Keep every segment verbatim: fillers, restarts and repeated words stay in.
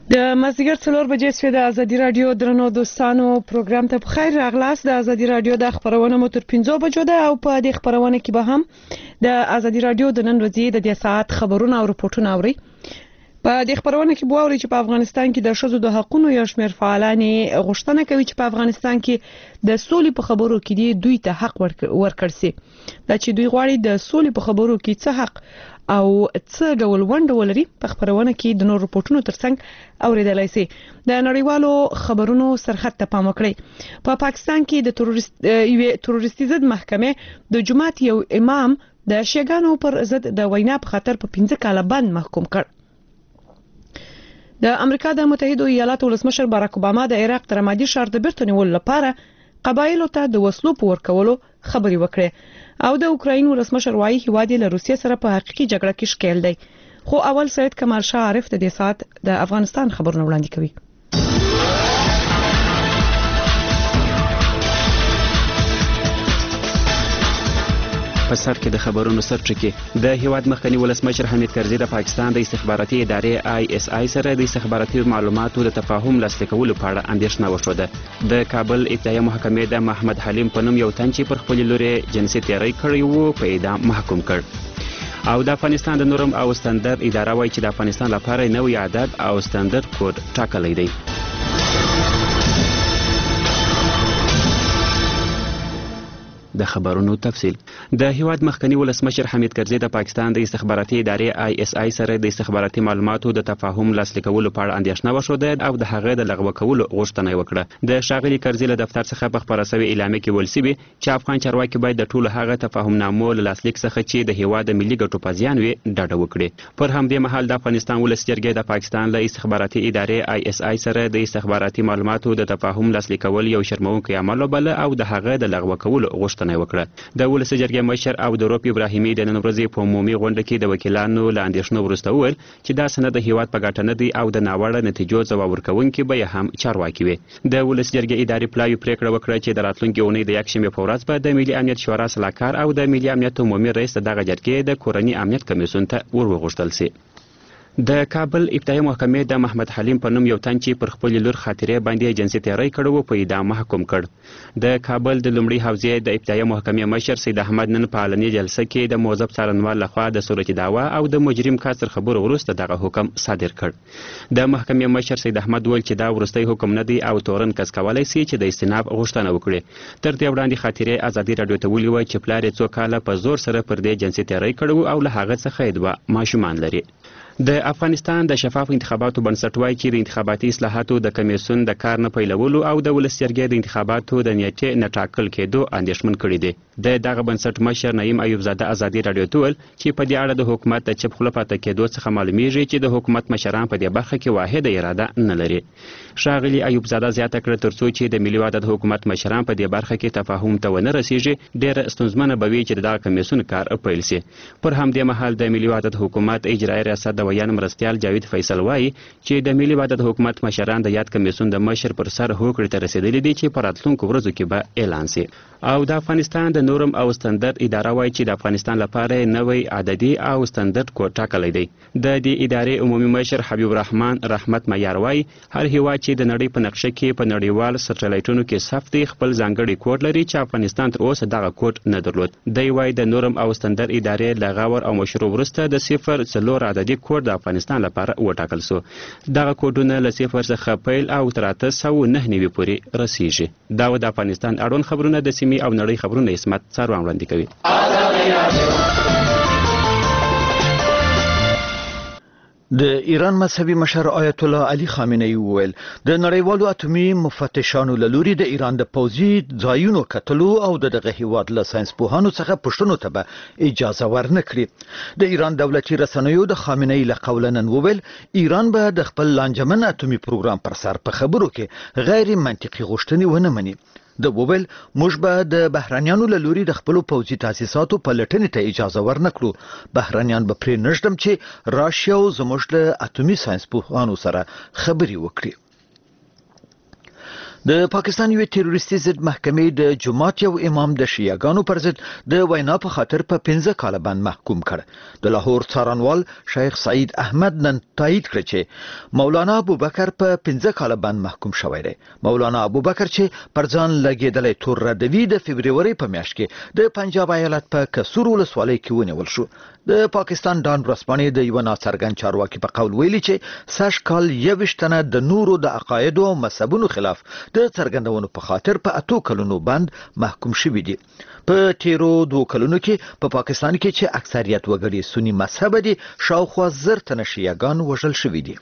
د مازدیګر څلور بجې سوی د ازادي رادیو درنو دوستانو پروګرام ته بخیر راغلاست. د ازادي رادیو د خبرونه مو تر پنځه بجو ده او په دې خبرونه کې به هم د ازادي رادیو د نن ورځې د دې ساعت خبرونه او رپورټونه اوري. په دې خبرونه کې به اوري چې په افغانستان کې د شذو د حقوقو یو شمېر فعالان غوښتنه کوي چې په افغانستان کې د سولې په خبرو کې دی دوی ته حق ورکړ سي. دا چې دوی غواړي د سولې په خبرو کې څه حق او څه ډول ونډه ولري په خبرونه کې د نور رپورټونو ترڅنګ اوریدلای شي. د نړیوالو خبرونو سرحد ته پام وکړئ. په پا پاکستان کې د تروریست یو تروریستي ضد محکمې د جماعت یو امام د شیګانو پر ضد د وینا په خاطر په پنځه کاله بند محکوم کړ. د امریکا د متحده ایالاتو ولسمشر باراک اوباما د عراق تر مادي شهر د بیرته نیولو لپاره قبایلو ته د وسلو په ورکولو خبري وکړه او د اوکراین ولسمشر وايي هیواد له روسیې سره په حقيقي جګړه کې شکیل دی. خو اول سید کمال شاه عارف د دې سات د افغانستان خبرونه وړاندې کوي. په سر کې د خبرونو سرچکه د هیواد مخکنی ولسمشر حمید کرزي د پاکستان د استخباراتي ادارې آی اس آی سره د استخباراتي معلوماتو د تفاهم لاسلیک کولو په اړه اندېښنه وښوده. د کابل ابتدایي محکمې د محمد حلیم په نوم یو تن چې پر خپل لوري جنسي تیری کړی وو په اعدام محکوم کړ. او د افغانستان د نورم او ستاندرد اداره وایي چې د افغانستان لپاره نوې عدد او ستاندرد کوډ ټاکلی دی. د خبرونو تفصیل. د هیواد مخکنی ولسمشر حمید کرزي د پاکستان د استخباراتي ادارې آی اس آی سره د استخباراتي معلوماتو د تفاهم لاسلیک کولو په اړه اندېښنه وښوده او د هغه د لغوه کولو غوښتنه وکړه. د شاغلي کرزي له دفتر څخه په خبره شوی اعلامیه کې ویل شوی چې افغان چارواکي باید د ټولو هغه تفاهمنامو له لاسلیک څخه چې د هیواد د ملي ګټو په زیان وي ډډه وکړي. پر همدې مهال د افغانستان ولس جرګې د پاکستان له استخباراتي ادارې آی اس آی سره د استخباراتي معلوماتو د تفاهم لاسلیک کول یو شرمونکی عمل وبله او د هغه د لغوه کولو غوښتنه وکړه. د ولس جرګې مشر او د روپ ابراهیمي د نن ورځې په عمومي غونډه کې د وکیلانو له اندېښنو وروسته وویل چې دا سند د هیواد په ګټه نه دی او د ناوړه نتیجو ځواب ورکوونکي به هم چارواکي وي. د ولس جرګې ادارې پلاوي پریکړه وکړه چې د راتلونکي اونۍ د یکشنبې په ورځ به د ملي امنیت شورا سلاکار او د ملي امنیت عمومي رئیس دغه جرګې د کورني امنیت کمیسیون ته ورغوښتل شي. د کابل ابتدایي محکمې د محمد حلیم په نوم یو تن چې پر خپل لور خاطرې باندې جنسي تیری کړی و په اعدام محکوم کړ. د کابل د لومړي حوزې د ابتدایي محکمې مشر سید احمد نن په اعلاني جلسه کې د موظف څارنوال لخوا د صورت دعوا او د مجرم کس تر خبرو وروسته دغه حکم صادر کړ. د محکمې مشر سید احمد ویل چې دا وروستی حکم نه دی او تورن کس کولای شي چې د استیناف غوښتنه وکړي. تر دې وړاندې خاطرې ازادي رادیو ته ویلي و چې پلار یې څو کاله په زور سره پر دې جنسي تیری کړی او له هغه څخه یې دوه ماشومان لري. د افغانستان د شفاف انتخاباتو بنسټ وایي چې د انتخاباتي اصلاحاتو د کمیسیون د کار نه پیلولو او د ولس جرګې د انتخاباتو د نیټې نه ټاکل کېدو اندېښمن کړي دي. د دغه بنسټ مشر نعیم ایوب زاده ازادي رادیو ته ویل چې په دې اړه د حکومت د چپ خوله پاتې کېدو څخه معلومیږي چې د حکومت مشران په دې برخه کې واحده اراده نه لري. ښاغلي ایوب زاده زیاته کړه ترڅو چې د ملي وحدت حکومت مشران په دې برخه کې تفاهم ته ونه رسیږي ډېره ستونزمنه به وي چې دغه کمیسیون کار پیل شي. پر همدې مهال د ملي وحدت حکومت اجرایي ریاست د ویان مرستیال جاوید فیصل وایي چې د ملي وحدت حکومت مشران د یاد کمیسیون د مشر پر سر هوکړې ته رسیدلي دي چې په راتلونکو ورځو کې به اعلان شي. او د افغانستان د نورم او ستاندرد اداره وایي چې د افغانستان لپاره نوې عددي او ستاندرد کوډ ټاکلی دی. د دې ادارې عمومي مشر حبیب الرحمن رحمت معیار وایي هر هیواد چې د نړۍ په نقشه کې په نړیوال سټلایټونو کې ثبت دی خپل ځانګړی کوډ لري چې افغانستان تر اوسه دغه کوډ نه درلود. دی وایي د نورم او ستاندرد ادارې له غور او مشروع وروسته د صفر څلور عددي کوډ د افغانستان لپاره وټاکل شو. دغه کوډونه له صفر څخه پیل او تر اته سوه نهه نوي پورې رسیږي. دا د افغانستان اړوند خبرونه د سیمې او نړۍ خبرونه اسمت څاروان وړاندې کوي. د ایران مذهبي مشر آیت الله علي خامنه‌ای وویل د نړیوالو اتومي مفتشانو له لوري د ایران د پوځي ځایونو کتلو او د دغه هیواد له ساینسپوهانو څخه پوښتنو ته به اجازه ورنه کړي. د ایران دولتي رسنیو د خامنه‌ای له قوله نن وویل ایران به د خپل لانجمن اتومي پروګرام پر سر په خبرو کې غیر منطقي غوښتنې ونه مني. د وویل موږ به د بهرانیانو له لوري د خپلو پوځي تاسیساتو پلټنې ته اجازه ورنه کړو. بهرانیان به پرې نږدم چې راشي او زموږ له اتومي ساینسپوهانو سره خبرې وکړي. د پاکستان یو تروریستي ضد محکمې د جماعت یو امام د شیعاګانو پر ضد د وینا په خاطر په پنځه کاله باندې محکوم کړ. د لاهور څارنوال شیخ سعید احمد نن تایید کړ چې مولانا ابوبکر په پنځه کاله باندې محکوم شوی دی. مولانا ابوبکر چې پر ځان لګیدلې تور ردوی د فبرवरी په میاشت کې د پنجاب ایالت په کسور ولسوالۍ کې ونیول شو. د پاکستان ډان ورځپاڼې د یو ناڅرګند چارواکي په قول ویلي چې سږ کال یوویشت تنه د نورو د عقایدو او مذهبونو خلاف د څرګندونو په خاطر په اتو کلونو باندې محکوم شوي دي. په تیرو دوه کلونو کې په پا پاکستان کې چې اکثریت وګړي سنی مذهب دي شاوخوا زر تنه شیعاګان وژل شوي دي.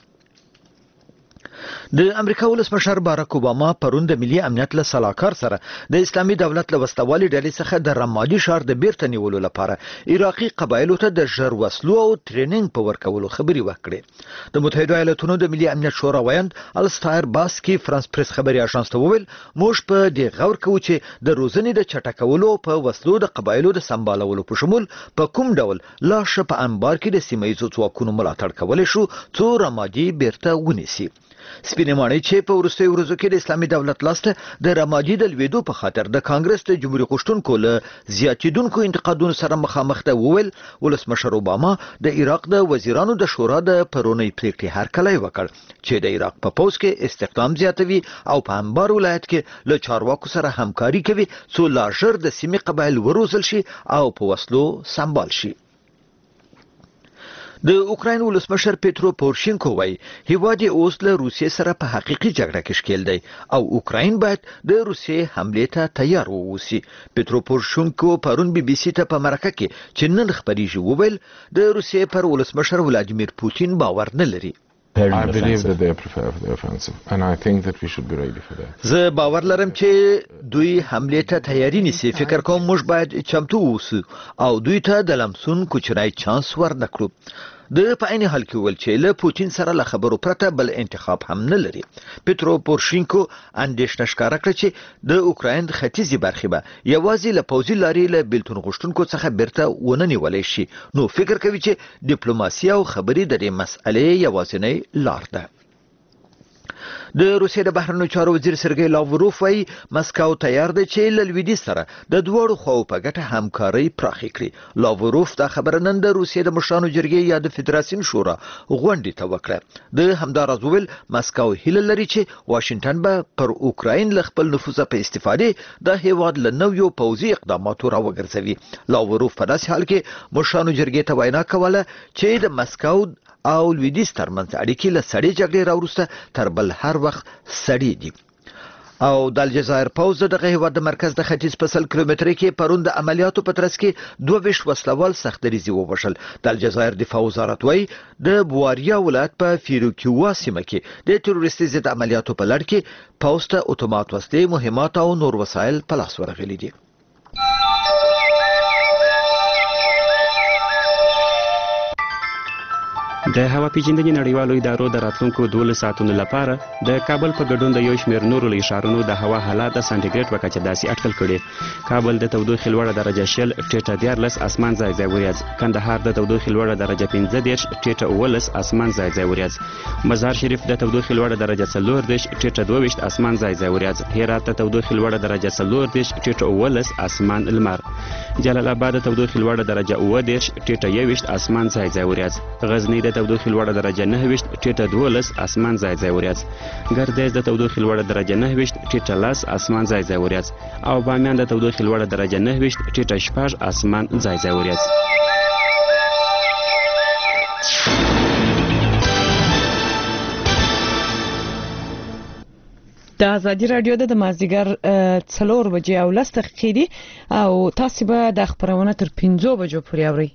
د امریکا ولسمشر باراک اوباما پرون د ملي امنیت له سلاکار سره د اسلامي دولت له وسلوالي ډلې څخه د رمادي ښار د بیرته نیولو لپاره عراقي قبایلو ته د ژر وسلو او ټریننګ په ورکولو خبري وکړې. د متحده ایالاتونو د ملي امنیت شورا ویاند الستایر باسکی فرانس پریس خبري اژانس ته وویل موږ په دې غور کوو چې د روزنې د چټکولو په وسلو د قبایلو د سمبالولو په شمول په کوم ډول لا ش په انبار کې د سیمایي ځواکونو ملاتړ کولای شو څو رمادي بیرته ونیسي. سپینې ماڼۍ چې په وروستیو ورځو کې د اسلامي دولت لاسته د رمادي د لویدو په خاطر د کانګرس د جمهوریت غوښتونکو له زیاتیدونکو انتقادونو سره مخامخ ده وویل ولسمشر اوباما د عراق د وزیرانو د شورا د پرونی پریکړې هرکلی وکړ چې د عراق په پوځ کې استخدام زیاتوي او په انبار ولایت کې له چارواکو سره همکاري کوي څو لا ژر د سیمې قبایل وروزل شي او په وسلو سمبال شي. د اوکراین ولسمشر پیټرو پورشینکو وایي هیواد اوس له روسیې سره په حقيقي جګړه کې ښکیل دی او اوکراین باید د روسیې حمله ته تیار ووسی. پیټرو پورشینکو پرون بي بي سي ته په مرکه کې چې نن خبريږي وویل د روسیې پر ولسمشر ولادیمیر پوتین باور نه لري. I believe that they are prepared for the offensive and I think that we should be ready for that. زه باور لرم چې دوی حمله ته تیاری نیسي. فکر کوم موږ باید چمتو اوسو او دوی ته د لمسون کوچنی چانس ورنکړو. د په عین حال کې ول چې له پوتین سره له خبرو پرته بل انتخاب هم نه لري. پیټرو پورشینکو اندېښنه ښکاره کړه چې د اوکراین ختیځي برخې به یوازې له پوځي لارې له بیلتون غوښتونکو څخه بیرته ونه نیولای شي. نو فکر کوي چې ډیپلوماسي او خبرې د دې مسئلې یوازینۍ لار ده. د روسیې د بهرنیو چارو وزیر سرګی لاوروف وايي مسکو تیار دی چې له لویدیځ سره د دوړو خواو په ګټه همکاري پراخه کړي. لاوروف دا خبره نن د روسیې د مشرانو جرګې یا د فدراسیون شورا غونډې ته وکړه. د همداراز ویل مسکو هیله لري چې واشنگټن به پر اوکراین له خپل نفوذ په استفادې د هیواد له نویو پوځي اقداماتو راوګرځوي. لاوروف په داسې حال کې مشرانو جرګې ته وینا کوله چې د مسکو او لویدیځ ترمنځ اړیکې له سړې جګړې راوروسته تر بل هر وخت سړې دي. او د الجزایر پوځ دغه هیواد د مرکز د ختیځ په سل کیلومترۍ کې پرون د عملیاتو په ترڅ کې دوه ویشت وسلوال سختدریزي ووژل. د الجزایر دفاع وزارت وايي د بواریا ولایت په فیروکیوا سیمه کې د تروریستي ضد عملیاتو په لړ کې پوځ ته اتومات وسلې، مهمات او نور وسایل په لاس ورغلي دي. د هوا پیژندنې نړیوالو ادارو د راتلونکو دولس ساعتونو لپاره د کابل په ګډون د یو شمېر نورو له اشارونو د هوا حالات د سانټیګریډ په کچه داسې اټکل کړي. کابل د تودوخې لوړه درجه شل ټیټه دیارلس اسمان ځای ځای وریځ، کندهار د تودوخې لوړه درجه پنځه دېرش ټیټه اوولس اسمان ځای ځای وریځ، مزار شریف د تودوخې لوړه درجه څلور دېرش ټیټه دوه ویشت اسمان ځای ځای وریځ، هرات د تودوخې لوړه درجه څلور دېرش ټیټه اوولس اسمان لمر، جلال آباد د تودوخې لوړه درجه اوه دېرش ټیټه یوویشت اسمان ځای ځای وریځ، غزنی د تودوخې لوړه درجه نهه ویشت ټیټه دولس اسمان ځای ځای وریځ، ګردیز د تودوخې لوړه درجه نهه ویشت ټیټه لس اسمان ځای ځای وریځ او بامیان د تودوخې لوړه درجه نهه ویشت ټیټه شپږ اسمان ځای ځای وریځ. د ازادي رادیو د مازیګر څلور بجې او لس دقیقې دي او تاسو به د خبرونه تر پنځو بجو پورې اورئ.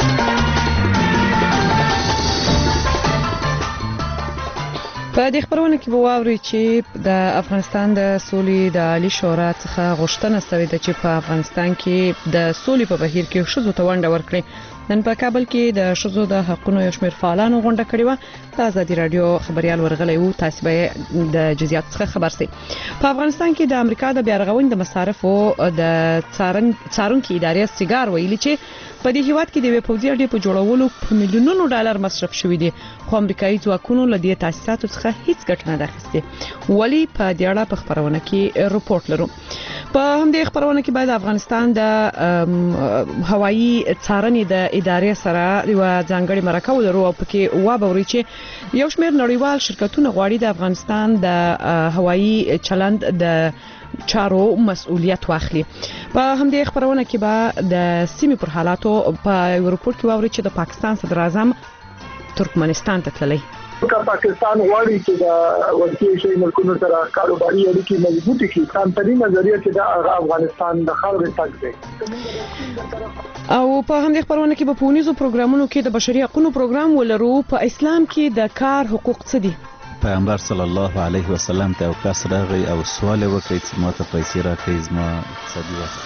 په دې خبرونه خبرونه کې به واوري چې د افغانستان د سولې د عالی شورا څخه غوښتنه شوې ده چې په افغانستان کې د سولې په بهیر کې ښځو ته ونډه ورکړي. نن په کابل کې د ښځو د حقوقو یو شمېر فعالانو غونډه کړې و. د آزادي رادیو خبريال ورغلی وو، تاسو به د جزئیات څخه خبر سئ. په افغانستان کې د امریکا د بیارغونې د مصارفو د څارن څارونکو ادارې سیګار ویلي چې په دې هیواد کې د وی پوزي اډې په جوړولو په میلیونونو ډالر مصرف شوی دی، خو امریکایي ځواکونو له دې تاسیساتو څخه هیڅ ګټه نه اخیسته. ولی په دې اړه په خبرونه کې رپورت لرو. په همدې خبرونه کې باید افغانستان د هوایي څارنې د ادارې سره یو ځانګړي مرکه ولرو او پکې وابوري چې یو شمېر نړیوال شرکتونه غواړي د افغانستان د هوایي چلند د چارو مسؤلیت واخلي. په همدې خبرونه کې به د سیمې پر حالاتو په رپورت کې واوري چې د پاکستان صدر اعظم ترکمنستان ته تللی. که پاکستان غواړي چې د ورته شي ملکونو سره کاروباري اړیکې مضبوطې کړي، سمتري نظریه چې د افغانستان د خاورې تګ دی. او په همدې خبرونه کې په پونیزو پروګرامونو کې د بشري حقوقو پروګرام ولرو. په اسلام کې د کار حقوق څه دي؟ پیغمبر صلی الله علیه وسلم ته یو کس راغی او سوال وکړ چې ما ته پیسې راکړئ، زما اقتصادي وضع.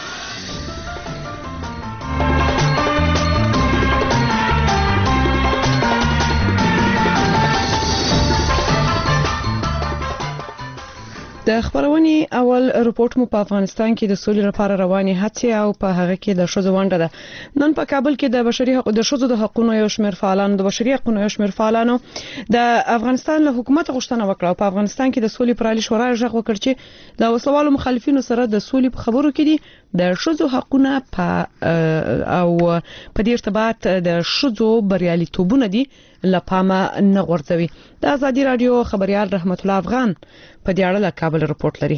د خبرونې اول رپورت مو په افغانستان کې د سولې لپاره رواني هڅې او په هغه کې د ښځو ونډه ده. نن په کابل کې د بشري حقوقو د ښځو د حقوقو یو شمېر فعالانو د بشري حقوقو یو شمېر فعالانو د افغانستان له حکومت غوښتنه وکړه او په افغانستان کې د سولې پر عالی شورا غږ وکړ چې د وسلوالو مخالفینو سره د سولې په خبرو کې دي د ښځو حقوقونه په او په دې ارتباط د ښځو بریالیتوبونه دي لپاره نه غورځوي. د آزادي رادیو خبريال رحمت الله افغان په دې اړه له کابل رپورت لري.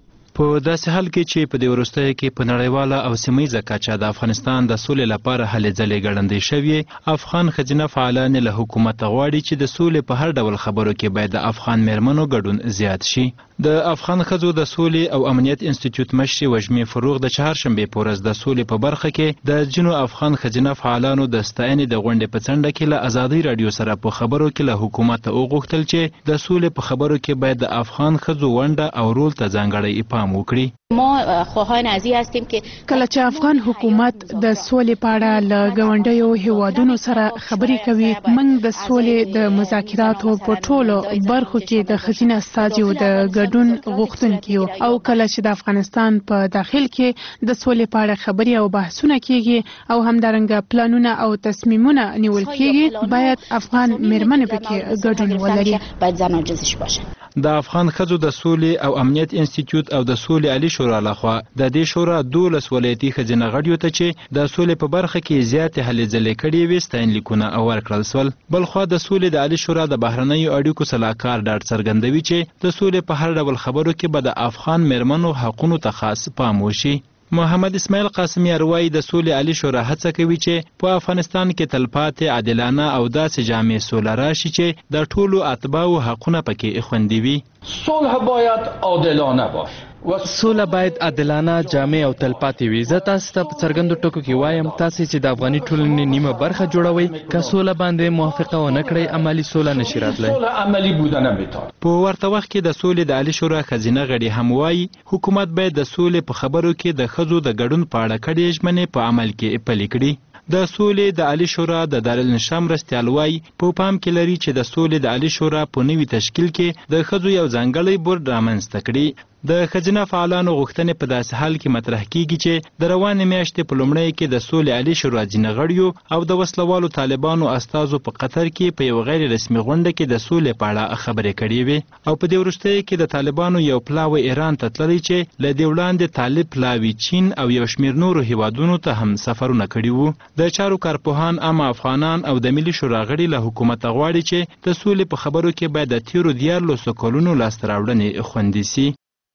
په داسې حال کې چې په دې وروستیو کې په نړیواله او سیمایي کچه د افغانستان د سولې لپاره هلې ځلې ګړندې شوې، افغان ښځینه فعالان له حکومت غواړي چې د سولې په هر ډول خبرو کې باید د افغان میرمنو ګډون زیات شي. د افغان ښځو د سولې او امنیت انسټیټیوټ مشري وژمې فروغ د چهارشنبه په ورځ د سولې په برخه کې د جنو افغان ښځینه فعالانو د ستاینې د غونډې په څنډه کې له آزادي رادیو سره په خبرو کې له حکومت وغوښتل چې د سولې په خبرو کې باید د افغان ښځو ونډه او رول ته ځانګړی پام وکړي. ما خواهان ازي هستیم که کله چې افغان حکومت د سولې په اړه له ګاونډیو هیوادونو سره خبرې کوي، موږ د سولې د مذاکراتو په ټولو برخو کې د ښځینه استازیو د ګډون غوښتونکي یو، او کله چې د افغانستان په داخل کې د سولې په اړه خبرې او بحثونه کیږي او همدارنګه پلانونه او تصمیمونه نیول کیږي، باید افغان میرمنې پکې ګډون ولري. باید زنان جزش باشه. د افغان ښځو د سولې او امنیت انسټیټیوټ او د سولې عالی شورا لخوا د دې شورا دولس ولایتي ښځینه غړیو ته چې د سولې په برخه کې زیاتې هلې ځلې کړې وې ستاینلیکونه ورکړل سول. بلخوا د سولې د عالی شورا د بهرنیو اړیکو سلاکار ډاډ څرګندوي چې د سولې په هر ډول خبرو کې به د افغان میرمنو حقونو ته خاص پام وشي. محمد اسماعیل قاسمی اروای د سولې عالی شورا هڅه کوي چې په افغانستان کې تلپاتې عادلانه او داسې جامع سوله راشي چې د ټولو اتباعو حقونه پکې خوندي وي. صلح باید عادلانه باشه. سوله باید عادلانه، جامع او تلپاتې وي. زه تاسو ته په څرګندو ټکو کې وایم، تاسو چې د افغاني ټولنې نیمه برخه جوړوي، که سوله باندې موافقه ونه کړئ، عملی سوله نشي راتلی. سوله عملی بودن نمیتونه. په ورته وخت کې د سولې د عالی شورا ښځینه غړي هم وایي حکومت باید د سولې په خبرو کې د ښځو د ګډون په اړه کړې ژمنې په عمل کې پلي کړي. د سولې د عالی شورا د دارالانشا مرستیال وایي په پام کې لري چې د سولې د عالی شورا په نوي تشکیل کې د ښځو یو ځانګړی بورډ رامنځته کړي. د ښځینه فعالانو غوښتنې په داسې حال کې مطرح کیږي چې د روانې میاشتې په لومړۍ کې د سولې عالی شورا ځینې غړیو او د وسلوالو طالبانو استازو په قطر کې په یو غیر رسمي غونډه کې د سولې په اړه خبرې کړې وې، او په دې وروستیو کې د طالبانو یو پلاوی ایران ته تللی چې له دې وړاندې طالب پلاوی چین او یو شمېر نورو هیوادونو ته هم سفرونه کړي وو. د چارو کارپوهان عامه افغانان او د ملي شورا غړي له حکومت غواړي چې د سولې په خبرو کې باید د تیرو دیارلسو کلونو لاسته راوړنې خوندي سي.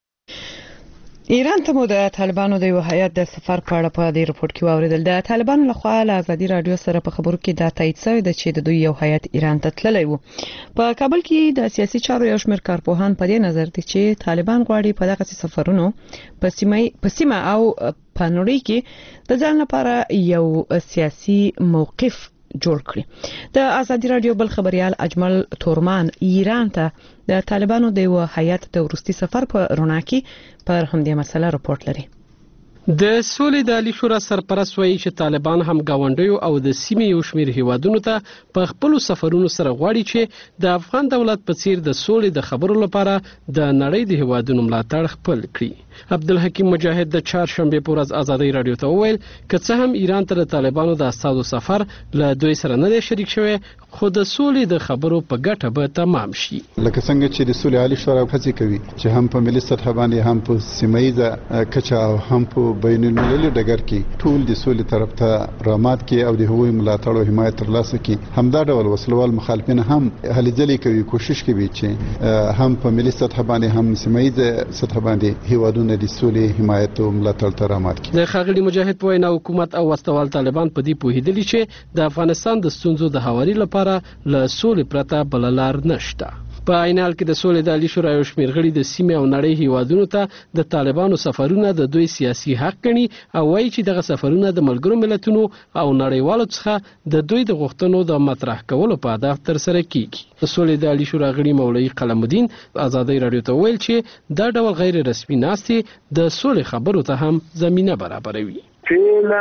ایران ته مو د طالبانو د یو هیئت د سفر په اړه په دې رپورت کې واوریدل. د طالبانو لخوا له آزادي رادیو سره په خبرو کې دا تایید شوی دی چې د دوی یو هیئت ایران ته تللی و. په کابل کې د سیاسي چارو یو شمېر کارپوهان په دې نظر دي چې طالبان غواړي په دغه سفرونو په سیمه په سیمه او په نړۍ کې د ځان لپاره یو سیاسي موقف جوړ کړي. د ازادي رادیو بل خبريال اجمل تورمان ایران ته د طالبانو د یو هیئت د ورستي سفر په رڼا کې پر همدې مسله راپورټ لري. د سولې د عالی شورا سرپرست وایي چې طالبان هم گاونډیو او د سیمې یو شمېر هیوادونو ته په خپل سفرونو سره غواړي چې د افغان دولت په څیر د سولې د خبرو لپاره د نړۍ د هیوادونو ملاتړ خپل کړي. عبدالحکیم مجاهد د چهارشنبه په ورځ ازادي رادیو ته وویل که څه هم ایران ته د طالبانو د استازو سفر له دوی سره نه دی شریک شوی خو د سولې د خبرو په ګټه به تمام شي. لکه څنګه چې د سولې عالی شورا هڅې کوي چې هم په ملي سطح باندې هم په سیمایي کچه او هم په بین المللي ډګر کې ټول د سولې طرف ته رامات کې او د هغوی ملاتړ او حمایت ترلاسه کړي. همدا ډول وسلوال مخالفین هم هلې ځلې کوي کوشش کوي چې هم په ملي سطح باندې هم سیمایي سطح باندې هیوادونه د سولې حمایت او ملاتړ ته رامات کړي. د ښاغلي مجاهد په وینا حکومت او وسلوال طالبان په دې پوهېدلي چې د افغانستان د ستونزو د هواري لپاره له سولې پرته بل لار نشته. په عین حال کې د سولې د عالی شورا یو شمېر غړي د سیمې او نړۍ هیوادونو ته د طالبانو سفرونه د دوی سیاسي حق ګڼي او وایي چې دغه سفرونه د ملګرو ملتونو او نړیوالو څخه د دوی د غوښتنو د مطرح کولو په هدف ترسره کیږي. د سولې د عالی شورا غړي مولوي قلم الدین ازادي رادیو ته ویل چې دا ډول غیر رسمي ناستې د سولې خبرو ته هم زمينه برابروي. فعلا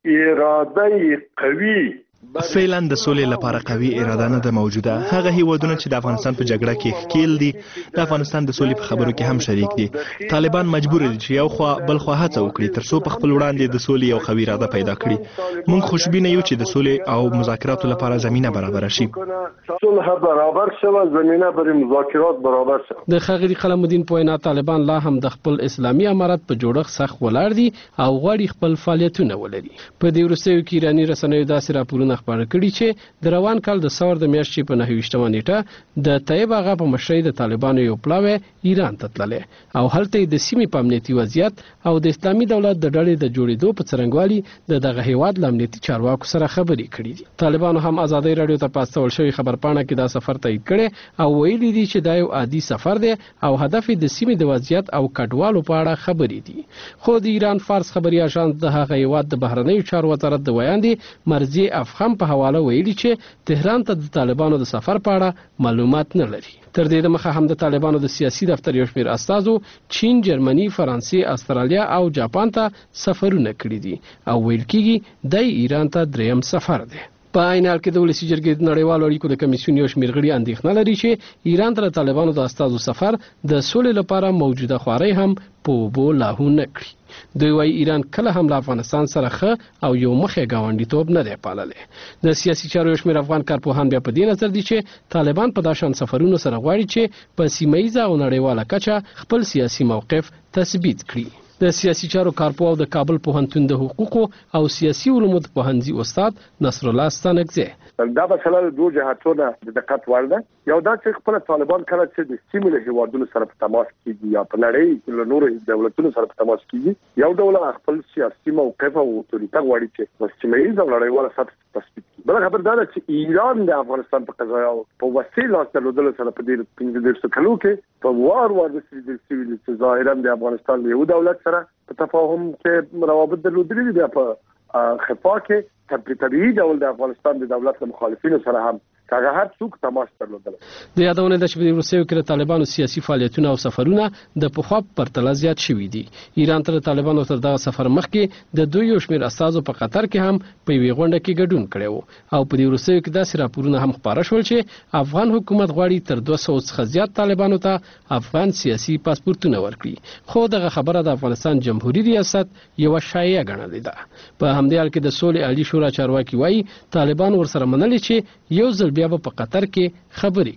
اراده قوي فعلا د سولې لپاره قوي اراده نه ده موجوده. هغه هیوادونه چې د افغانستان په جګړه کې ښکیل دي د افغانستان د سولې په خبرو کې هم شریک دي. طالبان مجبور دي چې یو خوا بل خوا هڅه وکړي ترڅو په خپل وړاندې د سولې یو قوي اراده پیدا کړي. موږ خوشبینه یو چې د سولې او مذاکراتو لپاره زمينه برابر شي. صلح برابر شوه، زمينه برای مذاکرات برابر شوه. د ښاغلي قلم الدین په وینا طالبان لا هم د خپل اسلامي امارت په جوړښت سخت ولاړ دي او غواړي خپل فعالیتونه ولري. په دې وروستیو کې ایراني رسنیو داسې راپورونه خپاره کړي چې د روان کال د سور د میاشتې په نهه ویشتمه نیټه د طیب آغا په مشرۍ د طالبانو یو پلاوی ایران ته تللی او هلته د سیمې په امنیتي وضعیت او د اسلامي دولت د ډلې د جوړېدو په څرنګوالي د دغه هیواد له امنیتي چارواکو سره خبرې کړي دي. طالبانو هم ازادي رادیو ته په استول شوې خبرپاڼه کې دا سفر تایید کړی او ویلي دي چې دا یو عادي سفر دی او هدف د سیمې د وضعیت او کډوالو په اړه خبرې دي. خو د ایران فارس خبري اژانس د هغه هیواد د بهرنیو چارو وزارت د ویاندې مرزي افخم په حواله ویلي چې تهران ته د طالبانو د سفر په اړه معلومات نه لري. تر دې دمخه هم د طالبانو د سیاسي دفتر یو شمېر استازو چین، جرمني، فرانسې، استرالیا او جاپان ته سفرونه کړي دي او ویل کېږي د ایران ته دریم سفر دی. په عین حال کې د ولسی جرګې د نړیوالو اړیکو د کمیسیون یو شمېر غړي اندېښنه لري چې ایران ته د طالبانو د استازو سفر د سولې لپاره موجوده خوارۍ هم په اوبو لاهو نه کړي. دوی وايي ایران کله هم له افغانستان سره ښه او یو مخې ګاونډیتوب نه دی پاللی. د سیاسي چارو یو شمېر افغان کارپوهان بیا په دې نظر دي چې طالبان په دا شان سفرونو سره غواړي چې په سیمه ییزه او نړیواله کچه خپل سیاسي موقف تثبیت کړي. د سیاسي چارو کارپوه او د کابل پوهنتون د حقوقو او سیاسي علومو د پوهنځي استاد نصر الله ستانکزی دا مسله د دوه جهاتونو د دقت وړ ده. یو دا چې خپل طالبان کله چې د سیمې له هیوادونو سره په تماس کېږي یا په نړۍ له نورو دولتونو سره په تماس کېږي یو ډول خپل سیاسي موقف او اتوریته غواړي چې په سیمه ییزه او نړیواله سطح تثبیت کړي. بل خبر دا ده چې ایران د افغانستان په قضایا په وسیله درلودل سره په دې پنځه دېرش کلو کې په وار وار د سیاسي چې ظاهرا د افغانستان له یو دولت سره په تفاهم کې روابط درلودلي دي په خفا کې په طبيعي ډول د افغانستان د دولت مخالفینو سره هم هغه هر څوک تماس درلودل. د یادونه د چې په روسیې کې د طالبانو سیاسي فعالیتونه او سفرونه د پخوا پرتله زیات شوي دي. ایران تر طالبانو تر دغه سفر مخکې د دوی یو شمېر استازو په قطر کې هم په یوې غونډه کې ګډون کړی و او په دې روسیې کې داسې راپورونه هم خپاره شول چې افغان حکومت غواړي تر دوه سوه څخه زیات طالبانو ته افغان سیاسي پاسپورتونه ورکړي. خو دغه خبره د افغانستان جمهوریت ریاست یو شایعه ګڼلې ده. په همدې حال کې د سولې عالی شورا چارواکي وایي طالبان ورسره منلي چې یو ځل بیا په قطر کې خبرې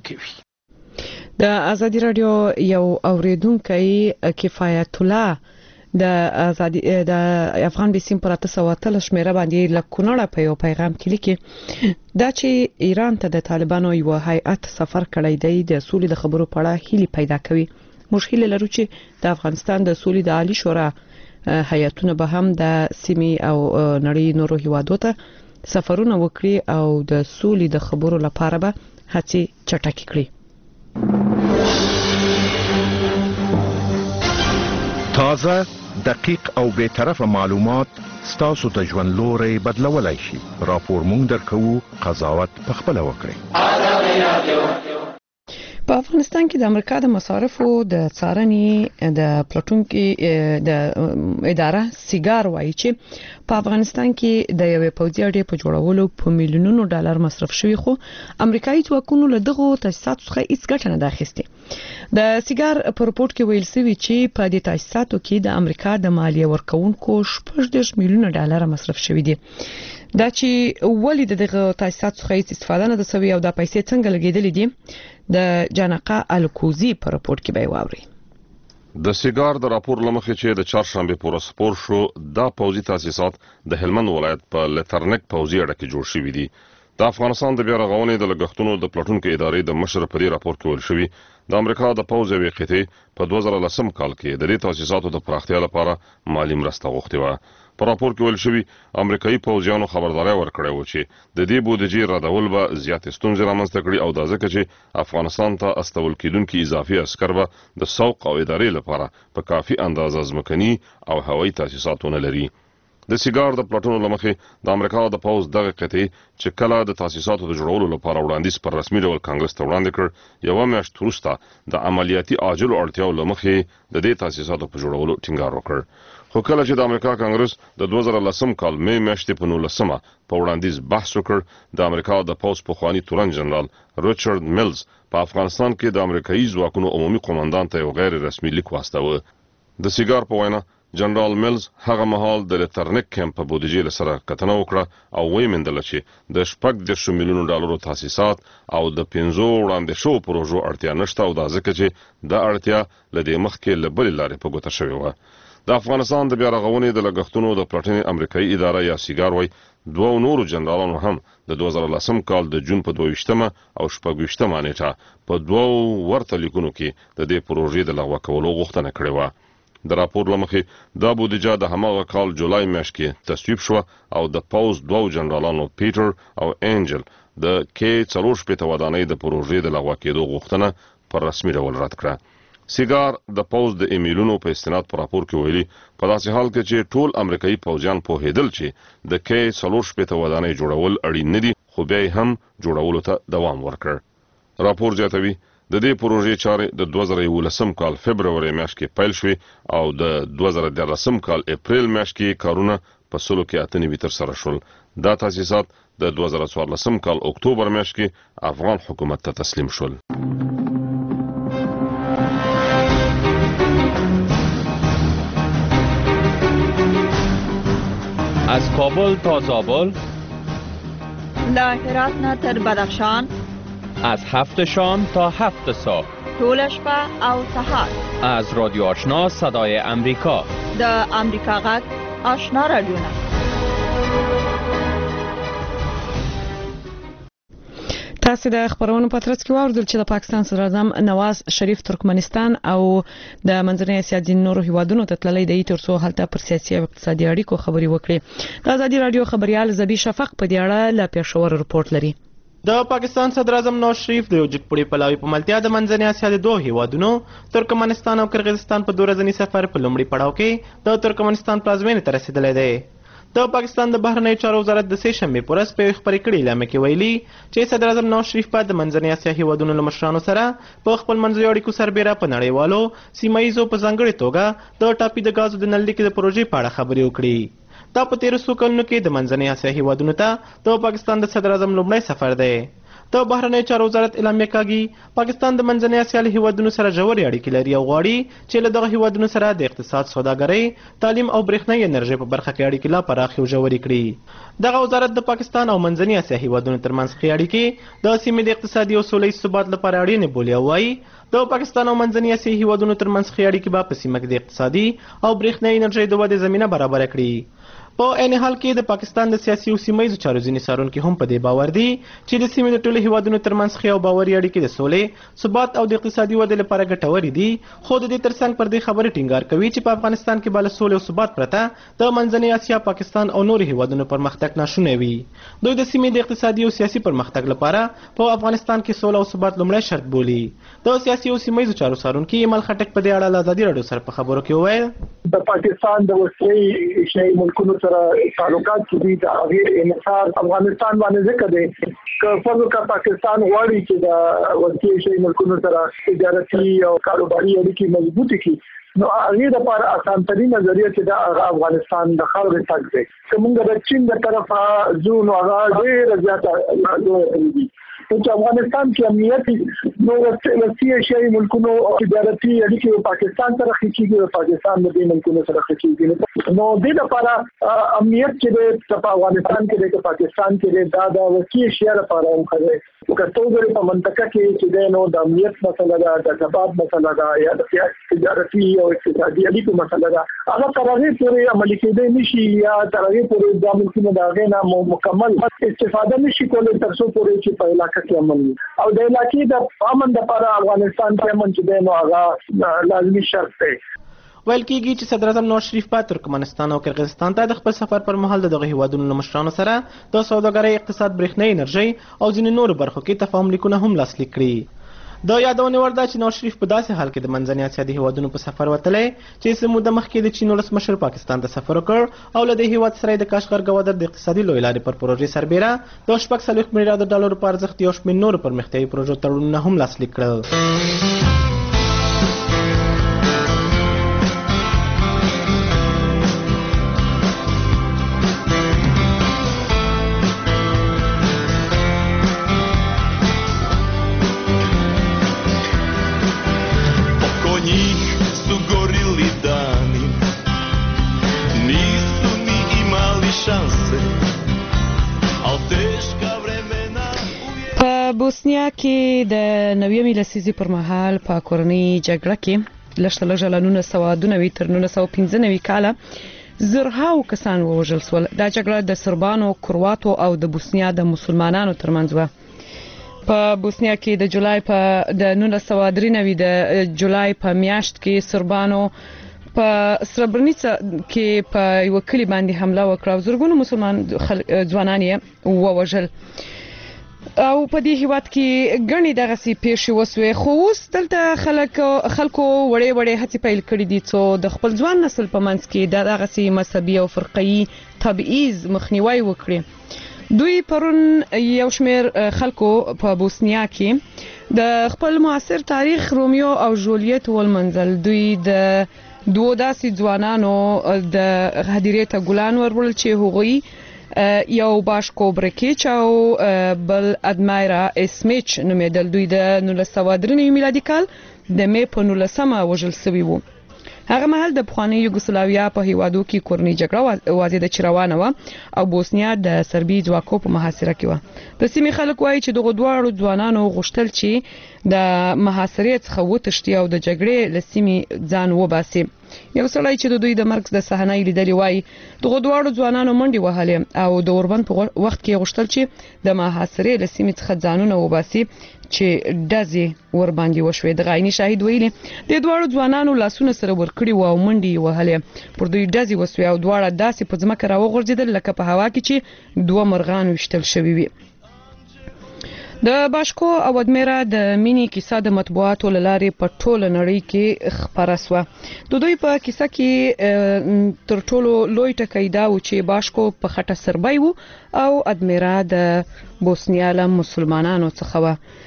کوي. د ازادي رادیو یو اوریدونکي کفایت الله د ازادي د افغان بسیم پر تاسو وتل شمیره باندې لکونړه په یو پیغام کې لیکي دا چې ایران ته د طالبانو یو هیئت سفر کړی دی د سولې د خبرو په اړه هیله پیدا کوي. مشکل لرو چې د افغانستان د سولې د عالی شورا هیئتونه به هم د سیمې او نړۍ نورو هیوادو ته سفرونه وکړي او د سولې د خبرو لپاره به هڅې چټکې کړي. تازه دقیق او بی‌طرفه معلومات ستاسو د ژوند لوري بدلولای شي. راپور مونږ درکوو، قضاوت پخپله وکړئ. په افغانستان کې د امریکا د مصارفو د څارنې د پلاتونکو د اداره سیګار وایي چې په افغانستان کې د یوې پوځي اډې په جوړولو په میلیونونو ډالر مصرف شوی، خو امریکایي ځواکونو له دغه تاسیساتو څخه هیڅ ګټه نه ده اخیستې. د سیګار په رپورت کې ویل شوی چې په دې تاسیساتو کې د امریکا د مالیه ورکوونکو شپږ دېرش میلیونه ډالر مصرف شوی دي. دا چې ولې دغه تاسیسات څخه هیڅ استفاده نه ده شوی او د پیسې څنګه لګیدلې دي، د جانقه الکوزی په راپور کې به واوري. د سیګار د راپور لمخې چې د چهارشنبه پورې سپور شو، دا پوځي تاسیسات د هلمند ولایت په لترنک پوځي اډه کې جوړ شوي دي. د افغانستان د بیا رغونې د لګښتونو د پلاتونکو ادارې د مشر په دې راپور کې ویل شوی د امریکا د پوځ یوې قطعې په دوه زره لسم کال کې د دې تاسیساتو د پراختیا لپاره مالی مرسته غوښتې وه. په راپور کې ویل شوی امریکایي پوځیانو خبرداري ورکړې و چې د دې بودیجې ردول به زیاتې ستونزې رامنځته کړي او دا ځکه چې افغانستان ته استول کېدونکي اضافي عسکر به د سوق او ادارې لپاره په کافي اندازه ځمکني او هوایي تاسیساتونه لري. د سیګار د پلاتونو لمخې د امریکا د پوځ دغه قطعې چې کله د تاسیساتو د جوړولو لپاره وړاندیز پر رسمي ډول کانګرس ته وړاندې کړ، یوه میاشت وروسته د عملیاتي عاجلو اړتیاو لمخې د دې تاسیساتو په جوړولو ټینګار وکړ. خو کله چې د امریکا کانګرس د دوه زره لسم کال مې میاشتې په نولسمه په وړاندیز بحث وکړ، د امریکا د پوځ پخواني تورن جنرال ریچارډ میلز په افغانستان کې د امریکایي ځواکونو عمومي قومندان ته یو غیر رسمي لیک واستاوه. د سیګار په وینا جنرال میلز هغه مهال د لترنک کمپ په بودیجې سره کتنه وکړه او ویمندل چې د شپږ دېرش میلیونو ډالرو تاسیسات او د پنځو وړاندې شوو پروژو اړتیا نشته او دا ځکه چې د اړتیا له دې مخکې له بلې لارې په ګوته شوې وه. د افغانستان د بیا رغونې د لګښتونو د پلټنې امریکایي اداره یا سیګار وایي دوه نورو جنرالانو هم د دوه زره لسم کال د جون په دوه ویشتمه او شپږ ویشتمه نیټه په دوه ورته لیکونو کې د دې پروژې د لغوه کولو غوښتنه کړې وه. د راپور لمخې دا بودیجه د هماغه کال جولای میاشت کې تصویب شوه او د پوځ دوه جنرالانو پیټر او انجل د کې څلور شپېته ودانۍ د پروژې د لغوه کېدو غوښتنه پر رسمي ډول رد کړه. سیګار د پوځ د ایمیلونو په استناد په راپور کې ویلي په داسې حال کې چې ټول امریکایي پوځیان پوهېدل چې د کې څلور شپېته ودانۍ جوړول اړین نه دي، خو بیا هم جوړولو ته دوام ورکړ. راپور زیاتوي د دې پروژې چارې د دوه زره یولسم کال فبروري میاشت کې پیل شوې او د دوه زره دیارلسم کال اپریل میاشت کې کارونه په سلو کې اته نوي ترسره شول. دا تاسیسات د دوه زره څوارلسم کال اکتوبر میاشت کې افغان حکومت ته تسلیم شول. از کابل تا زابل، له هرات نه تر بدخشان، از هفت شام تا هفت صبح، طول شپه او سهار، از رادیو آشنا صدای امریکا، د امریکا غږ آشنا رادیو. تاسو د خبرونو په ترڅ کې واوریدل چې د پاکستان صدر اعظم نواز شریف ترکمنستان او د منځنۍ اسیا د نورو هیوادونو ته تللی دی ترڅو هلته پر سیاسي او اقتصادي اړیکو خبري وکړي. د ازادي رادیو خبريال زبی شفق په دې اړه له پېښور رپورت لري. د پاکستان صدر اعظم نواز شریف د یو جګپوړي پلاوي په ملتیا د منځنۍ اسیا د دوه هیوادونو ترکمنستان او قرغیزستان په دوه ورځني سفر په لومړي پړاو کې د ترکمنستان پلازمینې ته رسیدلی دی. د پاکستان د بهرنیو چارو وزارت د سې شنبې په ورځ په یوې خپرې کړې اعلامیه کې ویلي چې صدر اعظم نواز شریف به د منځنۍ اسیا هیوادونو له مشرانو سره په خپل منځي اړیکو سربېره په نړیوالو سیمه ییزو په ځانګړې توګه د ټاپي د غازو د نل لیکې د پروژې په اړه خبرې وکړي. دا په تیرو څو کلونو کې د منځنۍ اسیا هیوادونو ته د پاکستان د صدر اعظم لومړی سفر دی. د بهرنیو چارو وزارت اعلامیه کاږي پاکستان د منځنۍ اسیا له هیوادونو سره ژورې اړیکې لري او غواړي چې له دغه هیوادونو سره د اقتصاد، سوداګرۍ، تعلیم او برېښنايي انرژۍ په برخه کې اړیکې لا پراخې او ژورې کړي. دغه وزارت د پاکستان او منځنۍ اسیا هیوادونو ترمنځ ښې اړیکې د سیمې د اقتصادي او سوله ییز ثبات لپاره اړینې بولي او وایي د پاکستان او منځنۍ اسیا هیوادونو ترمنځ ښې اړیکې به په سیمه کې د اقتصادي او برېښنايي انرژۍ د ودې زمینه برابره کړي. په عین حال کې د پاکستان د سیاسي او سیمایي چارو ځینې څارونکي هم په دې باور دي چې د سیمې د ټولو هیوادونو ترمنځ ښې او باوري اړیکې د سولې ثبات او د اقتصادي ودې لپاره ګټورې دي خو د دې ترڅنګ پر دې خبرې ټینګار کوي چې په افغانستان کې بل سولې او ثبات پرته د منځنۍ اسیا پاکستان او نور هیوادونو پرمختګ ناشونی وي دوی د سیمې د اقتصادي او سیاسي پرمختګ لپاره په افغانستان کې سوله او ثبات لومړی شرط بولي د سیاسي او سیمایي چارو څارونکي ایمل خټک په دې اړه له ازادي راډیو سره په خبرو کې وویل د پاکستان د وسلې شي ملکونو سره تعلقات چې دي د هغه انحصار افغانستان باندې ذکر دی که فرض کا پاکستان غواړي چې د وسلې شي ملکونو سره تجارتي او کاروباري اړیکې مضبوطې کړي نو هغه د لپاره اسان ترين نظریه چې د افغانستان د خلکو تک دی کومه د چین د طرفه زون او هغه ډېر زیاته دوه دي چې افغانستان کې امنیت نو وسیله شي ملکونو تجارتي اړیکې پاکستان سره خېږي او پاکستان د دې ملکونو سره خېږي نو د لپاره امنیت چې د افغانستان کې د پاکستان کې دا د وسیله شي لپاره هم خره وکړو په منطقه کې چې نو د امنیت مسله ده د ثبات مسله ده یا د تجارتي او اقتصادي اړیکو مسله ده هغه ترغه پورې عملي کېدای نشي یا ترغه پورې د ملکونو د غینا مکمل استفاده نشي کولای تر څو پورې چې په علاقه کې امن او د علاقې د امن لپاره افغانستان کې امن چې نو هغه لازمي شرط دی ویل کېږي چې صدر اعظم نواز شریف په ترکمنستان او قرغیزستان ته د خپل سفر پر مهال دغه هیوادونو له مشرانو سره د سوداګرۍ اقتصاد برېښنايي انرژۍ او ځینې نورو برخو کې تفاهم لیکونه هم لاسلیک کړي د یادونې وړ ده چې نواز شریف په داسې حال کې د منځنۍ اسیا د هیوادونو په سفر وتلی چې څه موده مخکې د چین ولسمشر پاکستان ته سفر وکړ او له دې هیواد سره د کاشغر ګوادر د اقتصادي لویې لارې پر پروژې سربیره د شپږ څلوېښت میلیارډ ډالرو په ارزښت یو شمېر نورو پرمختیایي پروژو تړونونه هم لاسلیک کړل بوسنیا کې د نویمې لسیزې پر مهال په کورنۍ جګړه کې لږ لږ له نولس سوه دوه نوي تر نولس سوه پنځه نوي کاله زرهاو کسان ووژل شول دا جګړه د سربانو کرواتو او د بوسنیا د مسلمانانو ترمنځ و په بوسنیا کې د جولای په د نولس سوه درې نوي د جولای په میاشت کې سربانو په سربرنیڅا کې په یو کلی باندې حمله وکړه او زرګونو مسلمان ځوانان یې ووژل او په دې هیواد کې غني دغه سي پیښې وسوي خو اوس دلته خلک خلکو وړې وړې هڅې پیل کړې دي چې د خپل ځوان نسل په منځ کې دغه سي مذهبي او فرقي تبعیض مخنیوي وکړي دوی پرون یو شمېر خلکو په بوسنیا کې د خپل معاصر تاریخ رومیو او جولیت ولمنځل دوی د دوه داسې ځوانانو د هدیرې ته ګلان ورول چې هغوی یو باشکو برکیچ او بل ادمایرا اسمیچ نومېدل دوی د نولس سوه درې نوي میلادي کال د مې په نولسمه وژل شوي وو هغه مهال د پخواني یوګوسلاویا په هیوادو کې کورنۍ جګړه واضح د چروانه و او بوسنیا د سربي ځواکو په محاصره کې و د سیمې خلک وایي چې دغه دواړو ځوانانو غوښتل چې د محاصرې څخه وتښتي او د جګړې له سیمې ځان وباسي یو سړی چې د دوی د مرګ د صحنه لیدلی وایي دغه دواړو ځوانانو منډې وهلې او د اوربند په وخت کې غوښتل چې د محاصرې له سیمې څخه ځانونه وباسي چې ډزې ور باندې وشوې د غایني شاهد ویلي د دواړو ځوانانو لاسونه سره ورکړي و او منډې وهلې پر دوی ډزې وسوې او دواړه داسې په ځمکه راوغورځېدل لکه په هوا کې چې دوه مرغان وشتل شوي وي د باشکو او ادمیرا د مینی کیسه د مطبوعاتو لارې په ټوله نړۍ کې خبره شوه د دوی په کیسه کې تر ټولو لوی ټکی دا و چې باشکو په خټه سربای وو او ادمیرا د بوسنیا له مسلمانانو څخه و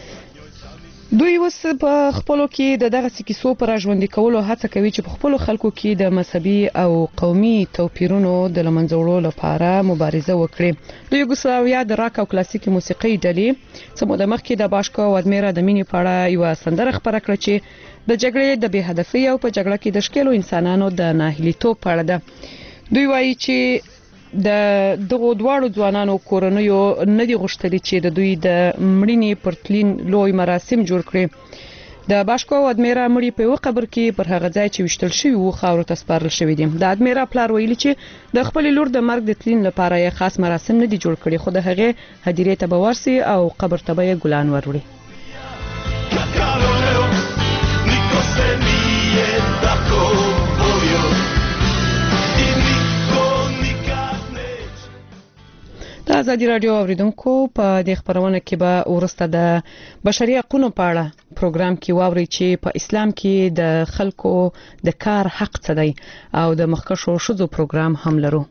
دوی اوس په خپلو کې د دغه کیسو پر ژوندۍ کولو هڅه کوي چې په خپلو خلکو کې د مذهبي او قومي توپیرونو د لمنځه وړلو لپاره مبارزه وکړي د یوګوسلاویا د راک او کلاسیکي موسیقي ډلې څه موده مخکې د باشکو او ادمیرا د مینې په اړه یوه سندره خپره کړه چې د جګړې د بې هدفۍ او په جګړه کې د ښکېلو انسانانو د ناهیلیتوب په اړه ده دوی وایي چې د دغه دواړو ځوانانو کورنیو نه دي غوښتلي چې د دوی د مړینې پرتلین لوی مراسم جوړ کړي د باشکو ادمیرا مړی په یو قبر کې پر هغه ځای چې وشتل شوی وو خاورو ته سپارل شوی دی. د ادمیرا پلار ویلي چې د خپل لور د مرګ د تلین لپاره یې خاص مراسم نه دي جوړ کړي، خو د هغه هدیره ته به ورسي او قبر ته به ګلان وروړي. د ازادي رادیو اوریدونکو په دې خبرونه کې به ورسته د بشري حقوقو په اړه پروګرام کې واوري چې په اسلام کې د خلکو د کار حق څه دی او د مخکښو شذو پروګرام هم لرو.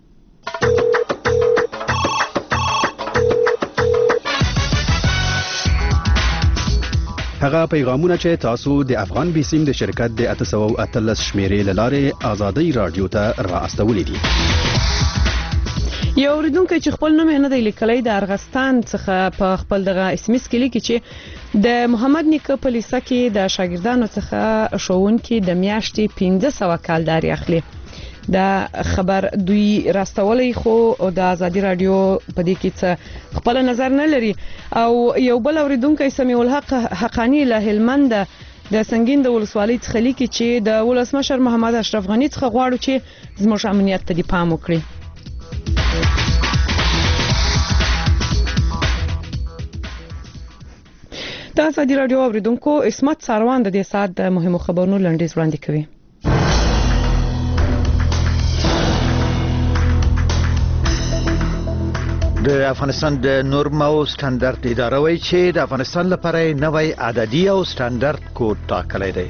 هغه پیغامونه چې تاسو د افغان بیسیم د شرکت د اته سوه او اتلس شمیرې لاره ازادي رادیو ته راستولې دي. یو اوریدونکو چې خپل نوم نه دی لیکلی د ارغستان څخه په خپل دغه اس ام اس کې لیکي چې د محمد نیکه په لیسه کې د شاګردانو څخه ښوونکي د میاشتې پنځه سوه کالداري اخلي. دا خبر دوی راستولې خو د ازادي رادیو په دې کې څه خپل نظر نه لري. او یو بل اوریدونکو سمیع الحق حقانی له هلمند د سنگین د ولسوالۍ څخه لیکي چې د ولسمشر محمد اشرف غنی څخه غواړو چې زموږ امنیت ته د پام وکړي. د ازادي رادیو اوریدونکو اسمت ساروان د دې سات د مهمو خبرونو لنډیز وړاندې کوي. د افغانستان د نورم او سټانډرډ اداره وایي چې د افغانستان لپاره نوی عددي او سټانډرډ کوډ ټاکلی دی.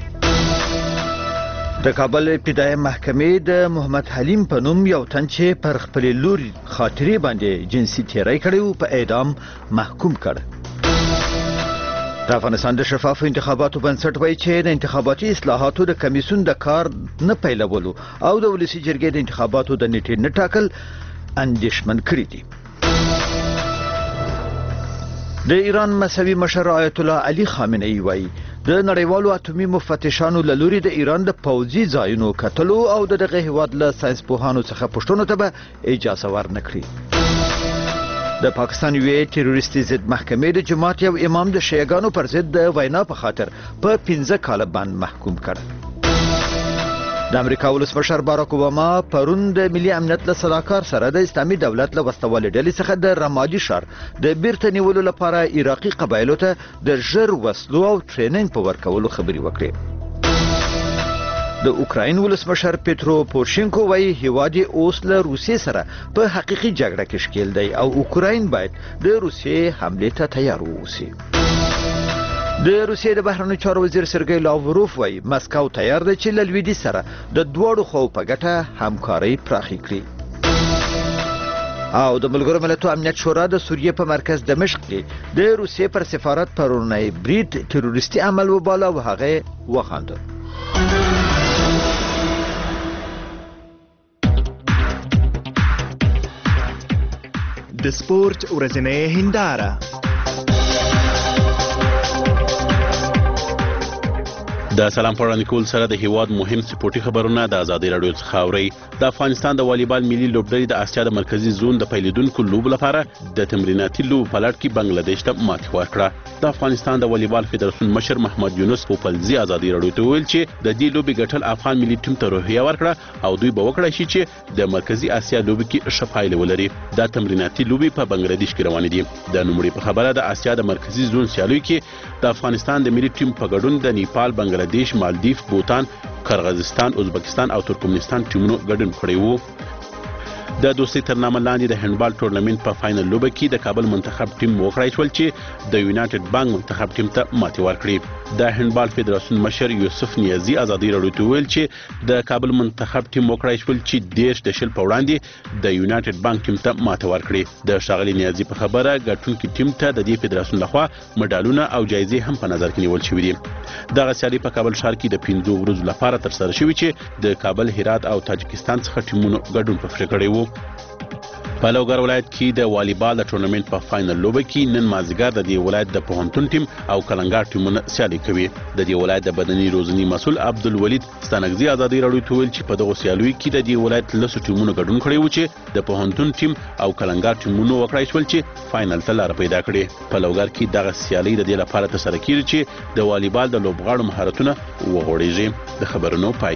د کابل ابتدایي محکمې د محمد حلیم په نوم یو تن چې پر خپل لور خاطرې باندې جنسي تیری کړی و په اعدام محکوم کړ. د افغانستان د شفافو انتخاباتو بنسټ وایي چې د انتخاباتي اصلاحاتو د کمیسیون د کار نه پیلولو او د ولسی جرګې د انتخاباتو د نیټې نه ټاکل اندېښمن کړي دي. د ایران مذهبي مشر آیت الله علي خامنه‌ای وایي د نړیوالو اتومي مفتشانو له لوري د ایران د پوځي ځایونو کتلو او د دغه هیواد له ساينس پوهانو څخه پوښتنو ته به اجازه ورنکړي. د پاکستان یوې تروریستي ضد محکمې د جماعت یو امام د شیعاګانو پر ضد د وینا په خاطر په پنځه کاله باندې محکوم کړ. د امریکا ولسمشر باراک اوباما پرون د ملي امنیت له صلاحکار سره د اسلامي دولت له وسوالې ډلې څخه د رمادي ښار د بیرته نیولو لپاره عراقي قبایلو ته د ژر وسلو او ټریننګ په ورکولو خبرې وکړې. د اوکراین ولسمشر پیترو پورشینکو وایي هیواد اوس له روسیې سره په حقيقي جګړه کې ښکیل دی او اوکراین باید د روسیې حمله ته تیار واوسي. د روسیې د بهرنیو چارو وزیر سرګی لاوروف وایي مسکو تیار دی چې له لویدي سره د دوړو خو په ګټه همکاري پراخه کړي. او د ملګرو ملتونو امنیت شورا د سوریې په مرکز دمشق کې د روسیې پر سفارت پرونی برید تروریستي عمل وباله او هغه وخاندل. د سپورت ورځنۍ هنداره. د سلام پرانی کول سره د هیواد مهم سپورتي خبرونه د ازادي رادیو څخه اوري. د افغانستان د والیبال ملي لوبډلې د اسیا د مرکزی زون د پیلیدونکو لوب لپاره د تمریناتي لوب پلاټ کې بنگلاديش ته ماتې ورکړه. د افغانستان د والیبال فدراسیون مشر محمد یونس په پلزي ازادي رادیو ته ویل چې د دې لوبي ګټل افغان ملي ټیم ته روحیه ورکړه او دوی به وکړای شي چې د مرکزی اسیا لوب کې شفایل ولري. دا تمریناتي لوبي په بنگلاديش کې روان دي. د نوموړي په خبره د اسیا د مرکزی زون سیالوي کې د افغانستان د ملي ټیم په ګډون د نیپال، بنگلاديش، مالدیف، بوتان، قرغیزستان، ازبکستان او ترکمنستان ټیمونو ګډون کړی وو. د دوستۍ تر نامه لاندې د هندبال ټورنمنت په فائنل لوبه کې د کابل منتخب ټیم وکړای شول چې د یونایټډ بانک منتخب ټیم ته ماتې ورکړي. د هندبال فدراسیون مشر یوسف نیازی ازادي رادیو ته ویل چې د کابل منتخب ټیم وکړای شول چې دیش د شل په وړاندې د یونایټډ بانک ټیم ته ماتې ورکړي. د شاغلي نیازی په خبره ګټونکي ټیم ته د دې فدراسیون لخوا مډالونه او جایزې هم په نظر کې نیول شوې دي. دغه سیالي په کابل ښار کې د پنځو ورځو لپاره ترسره شوې چې د کابل، هرات او تاجکستان څخه ټیمونو ګډون پکې کړی وو. په لوګر ولایت کې د والیبال د ټورنمنت په فائنل لوبه کې نن مازیګر د دې ولایت د پوهنتون ټیم او کلنګار ټیمونه سیالي کوي. د دې ولایت د بدني روزنی مسول عبدالولید ستانګزي ازادي راډیو ته ویل چې په دغه سیالیو کې د دې ولایت لسو ټیمونو ګډون کړی و چې د پوهنتون ټیم او کلنګار ټیمونو وکړای شول چې فائنل ته لار پیدا کړي. په لوګر کې دغه سیالي د دې لپاره ترسره کیږي چې د والیبال د لوبغاړو مهارتونه وغوړیږي. د خبرونو پای.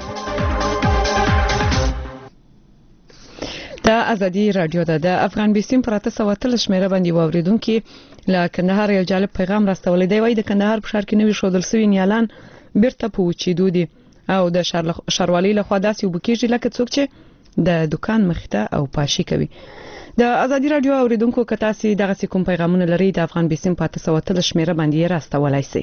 د ازادي رادیو د افغان بیسیم پر اته سوه اتلس شمیره باندې واوریدونکو له کندهار یو جالب پیغام راستولې دی. وایي د کندهار په ښار کې نوي ښودل شوي نیالان بیرته په وچېدو دي او د ښاروالۍ لخوا داسې اوبه کېږي لکه څوک چې د دکان مخې ته او پاشي کوي. د ازادي رادیو اوریدونکو که تاسو دغه کوم پیغامونه لرئ د افغان بیسیم په اته سوه اتلس شمیره باندې راستولای شئ.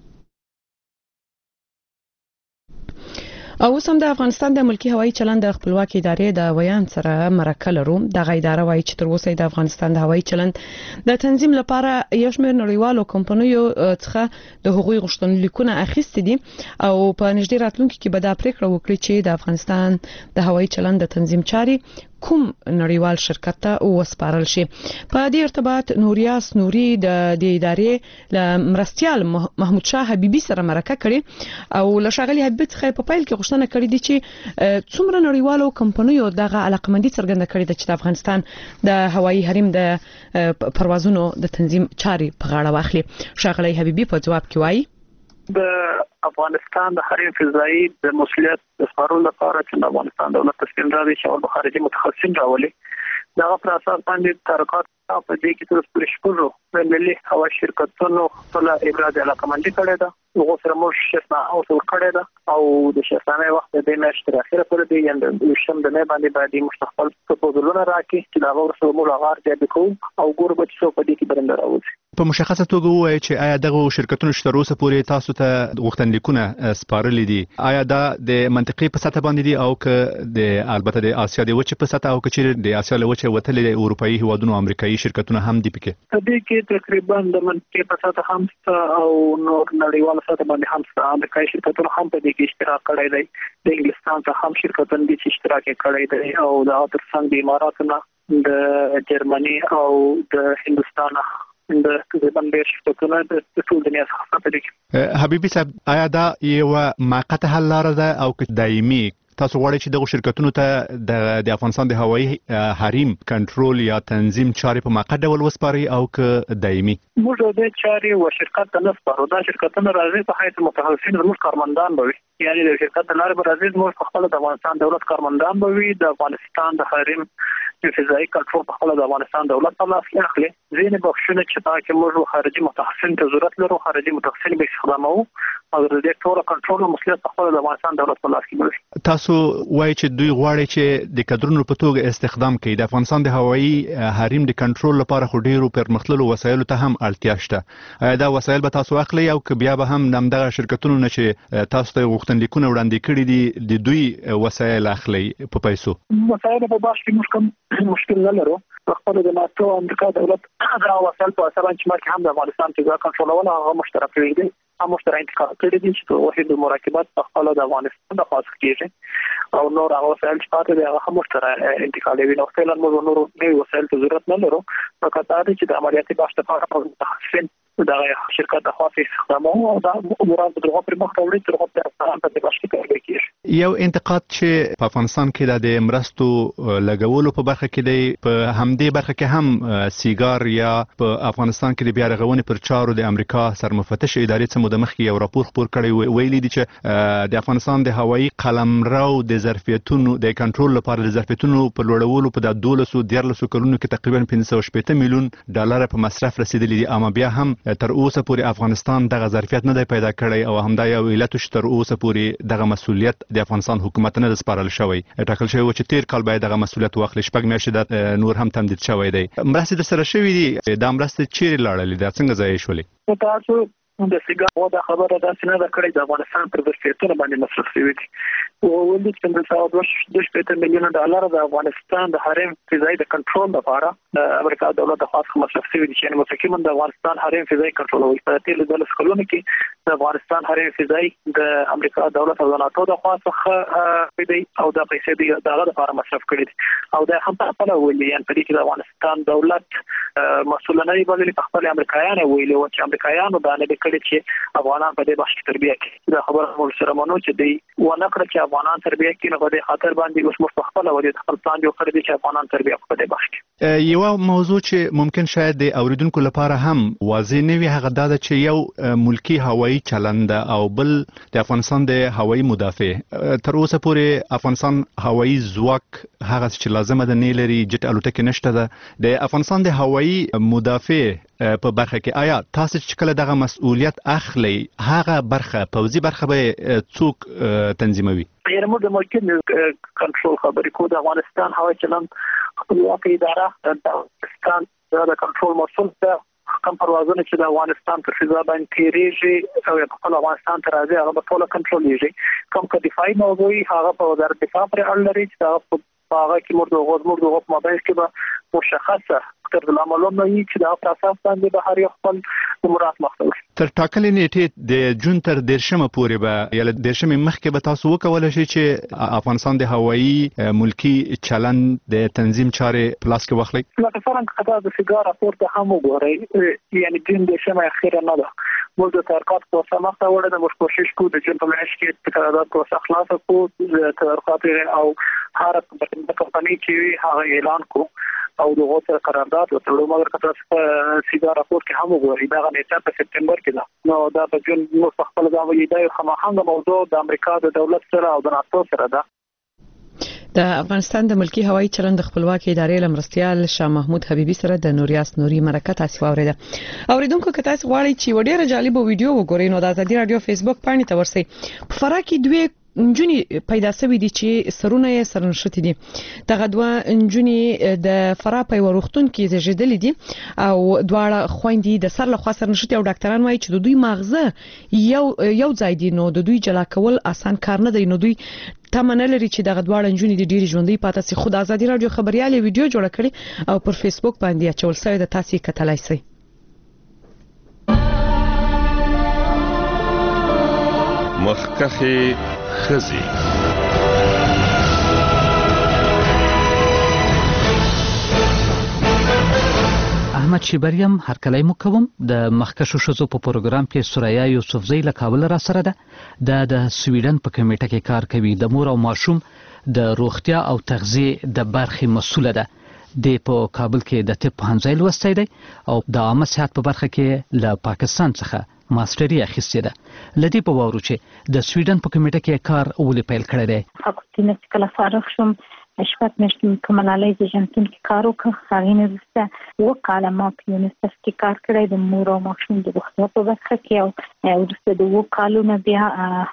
او اوس هم د افغانستان د ملکی هوایي چلند د خپلواکي ادارې د ویان سره مرکه لرو. دغه اداره وایي چې تر اوسه د افغانستان د هوایي چلند د تنظیم لپاره یو شمېر نړیوالو کمپنیو څخه د حقوقي غوښتنلیکونه اخیستي دي او په نږدې راتلونکي کې به دا پریکړه وکړي چې د افغانستان د هوایي چلند د تنظیم چاري کوم نړیوال شرکت ته وسپارل شي. په دې ارتباط نوریاس نوري د دې ادارې له مرستيال محمود شاه حبيبي سره مرکه کړي او له شاغلي حبيبي څخه په پیل کې غوښتنه کړې دي چې څومره نړیوالو کمپنیو دغه علاقمندي څرګنده کړې ده چې د افغانستان د هوایي حریم د پروازونو د تنظیم چاري په غاړه واخلي. شاغلي حبيبي په جواب کې وایي د افغانستان د حریم فضایی د مسؤلیت د سپارلو لپاره چې د افغانستان دولت تصمیم راوړي چې اول خارجي متخصصین راولي. دغه پر اساس باندې تحقیقات په دې کې تر څو شپږو د ملي هوایي شرکتونو خپل ابراز علاقمندي کړې ده. هغه سره موږ شفنا او څور کړې ده او د شفنا وخت د میاشتې تر اخره پورې دی یند د شم د نه باندې باندې مستقبل پروپوزلونه راکړي چې دا ورسره موږ غار دی کوو او ګور به څه په دې کې برنده راوځي. په مشخصه توګه وایي چې آیا دغه شرکتونو چې تر اوسه پورې تاسو ته غوښتنلیکونه سپارلي دي آیا دا د منطقي په سطح باندې دي او که د البته د آسیا د وچې په سطح او که چې د آسیا له وچې وتلې د اروپאי هیوادونو امریکایي شرکتونه هم دي پکې؟ په دې کې تقریبا د منطقي په سطح هم او نور نړیوال سطح باندې هم امریکایي شرکتونه هم په دې کې اشتراک کړی دی. د انګلستان څخه هم شرکتونه دي چې اشتراک کړی دی او د ترڅنګ د اماراتو د جرمني او د هندستان د تقریبا ډېر شرکتونه د ټول دنیا څخه په دې کې. حبيبي صاحب آیا دا یو موقته حل لاره ده او که دایمي؟ تاسو غواړئ چې دغه شرکتونو ته د افغانستان د هوایي حریم کنټرول یا تنظیم چارې په موقت ډول وسپاري او که دایمي؟ موږ د چارې او شرکت ته نه سپارو. دا شرکتونه راځي په حیث متخصصین زموږ کارمندان به وي. یعنی د شرکت د لارې به راځي زموږ په خپل د افغانستان دولت کارمندان به وي. د افغانستان د حریم د فضایي کنټرول په خپل د افغانستان دولت په لاس کې اخلي. ځینې بخښونه چې تا کې موږ خارجي متخصصین ته ضرورت لرو خارجي متخصصین به استخدامو او د دې ټول کنټرول او مسؤلیت په خپل د افغانستان دولت په لاس کې وي. تاسو وایي چې دوی غواړي چې د کډرونو په توګه استخدام کړي. د افغانستان د هوایي حریم د کنټرول لپاره خو ډیرو پرمختللو وسایلو ته هم اړتیا شته. آیا دا وسایل به تاسو اخلي او که بیا به هم نمدغه شرکتونو نه چې تاسو ته غوښتنلیکونه وړاندې کړي دي د دوی وسایل اخلي په پیسو؟ وسایل په باش کې موږ کوم مشکل نه لرو. خپل د ناتو امریکا دولت دا وسایل په اثر باندې چې هم د افغانستان کې کنټرول هغه مشترک کړی دي هم مشترک انتقال کړی دي چې په وحید مراقبت په خپل د افغانستان د خاص کېږي او نور هغه وسایل چې پاتې دي هغه هم مشترک انتقالوي. نو فعلا موږ نور نوي وسایل ته ضرورت نه لرو. فقط دا چې د عملیاتي باش لپاره متخصصین دا شرکت د خاص استخدامو او دا امورات دغه پر مخ راوړي تر هغه په د باش کې کوي. یو انتقاد چې په افغانستان کې د مرستو لګولو په برخه کې دی په همدې برخه کې هم سیګار یا په افغانستان کې د بیا رغونې پر چارو د امریکا سرمفتش ادارې څخه د مخکې یو راپور خپور کړی ویلي دي چې د افغانستان د هوایي قلمرو د ظرفیتونو د کنټرول لپاره د ظرفیتونو په لوړولو په د دولسو دیارلسو کلونو کې تقریبا پنځه سوه شپېته میلیون ډالر په مصرف رسیدلی دي اما بیا هم تر اوسه پورې افغانستان دغه ظرفیت نه دی پیدا کړی او همدا یو علت چې تر اوسه پورې دغه مسؤلیت د افغانستان حکومت نه سپارل شوی. ټاکل شوی و چې تیر کال باید دغه مسؤلیت واخلي. شپږ میاشتې د نور هم تمدید شوی دی. مرستې د سره شوی دي. دا مرستې چیرې لاړلې؟ دا څنګه ځای شولې؟ تاسو د سیګار دا خبره دا څنګه دا کړی د افغانستان پر ظرفیتونو باندې مصرف شوی دي او ولې چې د ساوث دوه شپږ میلیونه ډالر د افغانستان د حریم فضایي د کنټرول لپاره د امریکا دولت د خاص مصرف شوی دي چې مستقیما د افغانستان حریم فضایي کنټرولوي په تیر د لسکلونو کې د افغانستان حریم فضایي د امریکا دولت او د ناتو د خاص څخه دی او د پیسې دی دغه لپاره مصرف کړی دي او د هم په خپل ویلي ان په دې کې د افغانستان دولت مسؤلانه بلل په خپل امریکایانو ویلي او چې امریکایانو دا نه کړی چې افغانان په دې بحث تربیه کوي دا خبره مول سره مونږ چې دی ونه کړ چې افغانان تربیه کوي نو په دې خاطر باندې اوس مخ خپل ودی خپل پلان جوړ کړی چې افغانان تربیه په دې بحث کوي یو موضوع چې ممکن شاید د اوریدونکو لپاره هم واضح نه وي هغه دا چې یو ملکی هوایي چلند او بل د افغانستان د هوایي مدافع تر اوسه پورې افغانستان هوایي ځواک هغه چې لازمه ده نه لري جټ الوتکې نشته ده د افغانستان د هوایي مدافع په برخه کې آیا تاسو چې کله دغه مسؤلیت اخلي هغه برخه پوزي برخه به څوک تنظیموي غیر موږ د ممکن کنټرول خبرې کو د افغانستان هوایي چلند خپلواکي اداره د افغانستان د کنټرول مسؤل ده کوم پروازونه چې د افغانستان پر فضا باندې تیریږي او په خپل افغانستان ته راځي هغه په ټول کنټرولېږي کوم که دفاعي موضوع هغه په وزارت دفاع پر اړه لري چې هغه په هغه کې مرده غوړ مرده په مابین کې به مشخصه تر د معلومه نه چې دا په اساس باندې به هر یو خپل مراد مخته تر ټاکلې نیټې د جون تر دیرشمه پورې به یا دیرشمه مخکې به تاسو وکولای شئ چې افغانستان د هوایي ملکی چلند د تنظیم چارې پلاس کې واخلي لکه څنګه خدای د سیګار راپورټ هم وګورئ یعنی جون دیرشمه اخیره نه ده موږ د تحقیقات په سمه وړاندې د موږ کوشش کوو د جون په میاشت کې قرارداد کو خلاص کوو د تحقیقات او هر د کمپنۍ چې هغه اعلان کو او دغه سره قرارداد وتړو مګر کله چې سیګار راپورټ کې هم وګورئ دا غنیته په سپتمبر کې ده نو دا په جون نو خپل دا ویلي دا خامخانګه موضوع د امریکا د دولت سره او د ناتو سره ده د افغانستان د ملکی هوایي چلند د خپلواکي ادارې لمرستيال شاه محمود حبيبي سره د نوریاس نوري مرکه تاسو اوریده اوریدونکو که تاسو غواړئ چې وړي رجالب ویډیو وګورئ نو د ازادي رادیو فیسبوک باندې ته ورسئ په فراکي دوی انجونی پیدا شوی دي چې سرونه یې سرنشتي دي دغه دوه انجونی د فرا په وروختون کې زیږیدل دي او دواړه خويندې د سر له خوا سرنشتي او ډاکټران وایي چې د دوی مغزه یو یو ځای دي نو د دوی جلا کول آسان کار نه دی نو دوی تمنه لري چې دغه دواړه انجونی د ډیری ژوندۍ پاتې سي خود ازادي رادیو خبريالي ویډیو جوړ کړي او پر فیسبوک باندې اچول شوی د تاسو کتلای شئ مخکخي خزي احمد شیبریم هر کله مو کوم د مخکشو شوزو په پروګرام کې سوریا یوسفزی له کابل را سره ده د د سویډن په کمیټه کې کار کوي د مور او ماشوم د روغتیا او تغذیه د برخې مسؤله ده د په کابل کې د طب پوهنځي لوستی دی او د عامه صحت په برخه کې له پاکستان څخه ماستری اخیسته ده لدی په وورو چې د سویډن په کمیټه کې کار ولې پیل کړی دی حکومت چې کله فارغ شوم شپږ میاشتې کوم انالیز جنتون کې کار وکړ هغه نه وسته وکاله ما په یونیسف کې کار کړی د مور او ماشوم د روغتیا په برخه کې او ورسته د وکالو نه بیا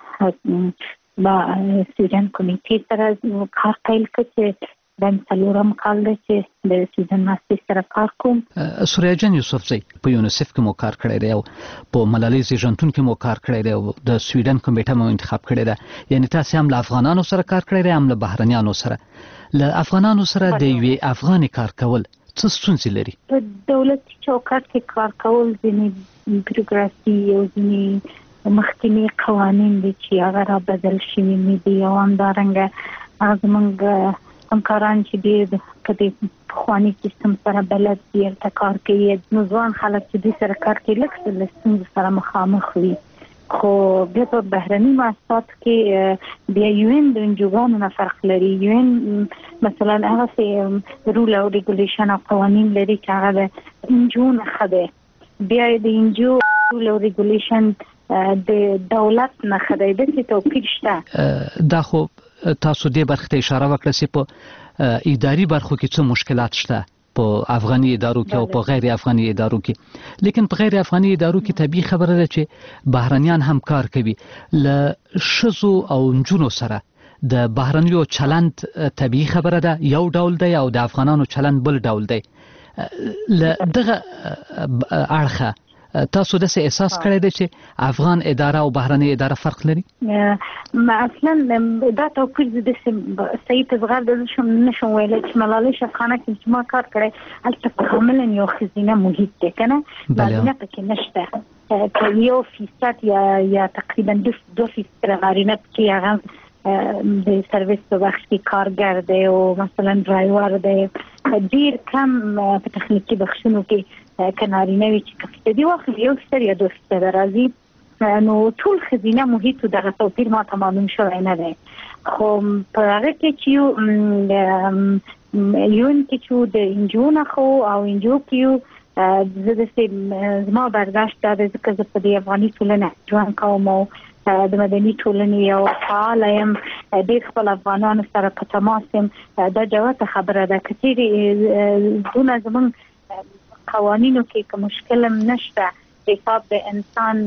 با سویډن کمیټې سره کار پیل کړ د څلورم کال چې د سویډن ماستر سره کار کوم سوریا جان یوسفزی په یونیسف کې مو کار کړی دی او په ملالۍ زیږنتون کې مو کار کړی دی او د سویډن کمیټه مو انتخاب کړی دی یعنی تاسو هم له افغانانو سره کار کړی دی هم له بهرنیانو سره له افغانانو سره د یوې افغاني کار کول څه ستونزې لري په دولتي چوکاټ کې کار کول ځینې بیروکراسي او ځینې محکمې قوانین دي چې هغه را بدل شوي نه دي او همدارنګه هغه موږ همکاران چې ډېر کدي خواني سیستم سره بلد دي تر کار کوي نو ځوان خلک چې د سره کار کوي لکه د ستونزو سره مخامخ وي خو بیا په بهرني مؤسسات کې بیا یوین د انجوګانو نه فرق لري یوین مثلا هغه سي رول او ریګولیشن او قوانین لري چې هغه د انجو نه خده بیا د انجو رول او ریګولیشن د دولت نه خده د څه توپیر شته دا خو تاسو دې برخه ته اشاره وکړه چې په اداري برخو کې څه مشکلات شته په افغاني ادارو کې او په غیر افغاني ادارو کې لیکن په غیر افغاني ادارو کې طبيعي خبره ده چې بهرنیان هم کار کوي ل شزو او نجونو سره د بهرنیو چلند طبيعي خبره ده یو ډول دی او د افغانانو چلند بل ډول دی ل دغه اړخه تاسو د څه احساس کړی دی چې افغان اداره او بهرنۍ اداره فرق لري؟ ما اصلا دا توپیر د صحیح تزغر د شم نشم ویل چې ملالۍ شفقانه کې چې ما کار کړی هلته کاملا یو ښځینه محیط دی که نه نارینه پکې نشته که یو فیصد یا یا تقریبا دو فیصد نارینه پکې هغه د سرویس په بخش کې کارګر دی او مثلا ډرایور دی ډیر کم په تخنیکي بخشونو کې که نارینه وي چې که فیصدي واخلي یو فیصد یا دو فیصد راځي نو ټول ښځینه محیط دغه توپیر ما ته معلوم شوی نه دی خو په هغه کې چې یو یون کې چې د انجو نه خو او انجو کې یو زه داسې زما برداشت دا دی ځکه زه په دې افغاني ټولنه ژوند کوم او د مدني ټولنې یو فعاله یم ډېر خپل افغانانو سره په تماس یم دا جوته خبره ده که چیرې دونه زموږ قوانینو کې که مشکل هم نشته حساب د انسان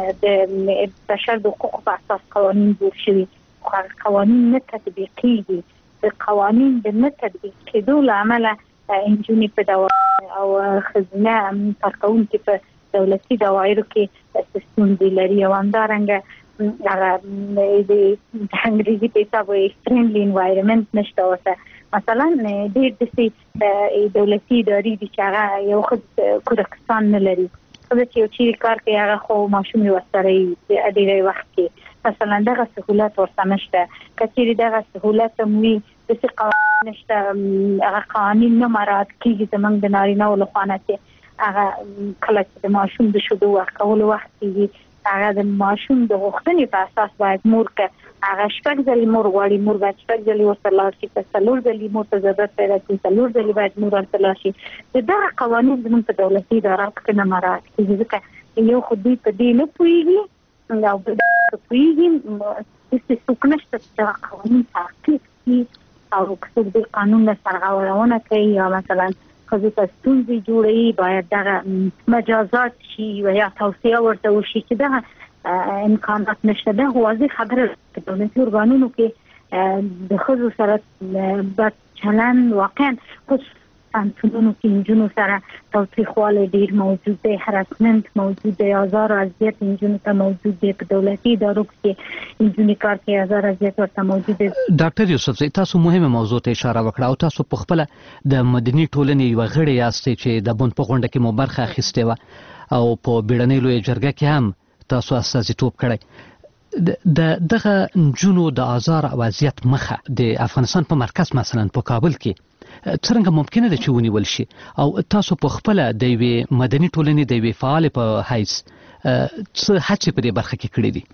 د بشر د حقوقو په اساس قوانین جوړ شوي خو قوانین نه تطبیقېږي د قوانین د نه تطبیق کېدو له امله نجونې په دوایرو او ښځینه کارکوونکي په دولتي دوایرو کې ستونزې لري او همدارنګه هغه د انګریزي په حساب وایي فرینډلي انوایرمنټ نشته ورته مثلا ډېر داسې دولتي ادارې دي چې هغه یو ښه کودکستان نه لري څه چې یو چیرې کار کوي هغه خو ماشوم یې ورسره وي په ډېری وخت کې مثلا دغه سهولت ورته نشته که چیرې دغه سهولت هم وي داسې قوانین نشته هغه قوانین نه مراعات کېږي زموږ د نارینهو لخوا نه چې هغه کله چې د ماشوم د شیدو ورکولو وخت کېږي هغه د ماشوم د غوښتنې په اساس باید مور که هغه شپږ ځلې مور غواړي مور باید شپږ ځلې ورته لاړ شي که څلور ځلې مور ته ضرورت پیدا کړي څلور ځلې باید مور ورته لاړ شي د دغه قوانین زموږ په دولتي اداراتو کې نه مراعات کېږي ځکه یو خو دوی په دې نه پوهېږي او بل پوهېږي داسې څوک نشته چې دغه قوانین تعقیب کړي او که څوک د قانون نه سرغړونه کوي یا مثلا ښځو ته ستونزې جوړوي باید دغه مجازات شي و یا توصیه ورته وشي چې دغه امکانات نشته دا واضح خبره په دولتي ارګانونو کې د ښځو سره بد چلند واقعا خصوصا پوهنتونونو کې نجونو سره تاوتریخوالی ډېر موجود دی هراسمنت موجود دی آزار او اذیت نجونو ته موجود دی په دولتي ادارو کې نجونې کار کوي آزار اذیت ورته موجود دی. ډاکټر یوسفزی تاسو مهمه موضوع ته اشاره وکړه او تاسو په خپله د مدني ټولنې یوه غړې یاستئ چې د بون په غونډه کې مو برخه اخیستې وه او په بیړنۍ لویه جرګه کې هم تاسو استازیتوب کړی د دغه نجونو د آزار او اذیت مخه د افغانستان په مرکز مثلا په کابل کې څرنګه ممکنه ده چې ونیول شي او تاسو په خپله د یوې مدني ټولنې د یوې فعالې په حیث څه هڅې په دې برخه کې کړې دي؟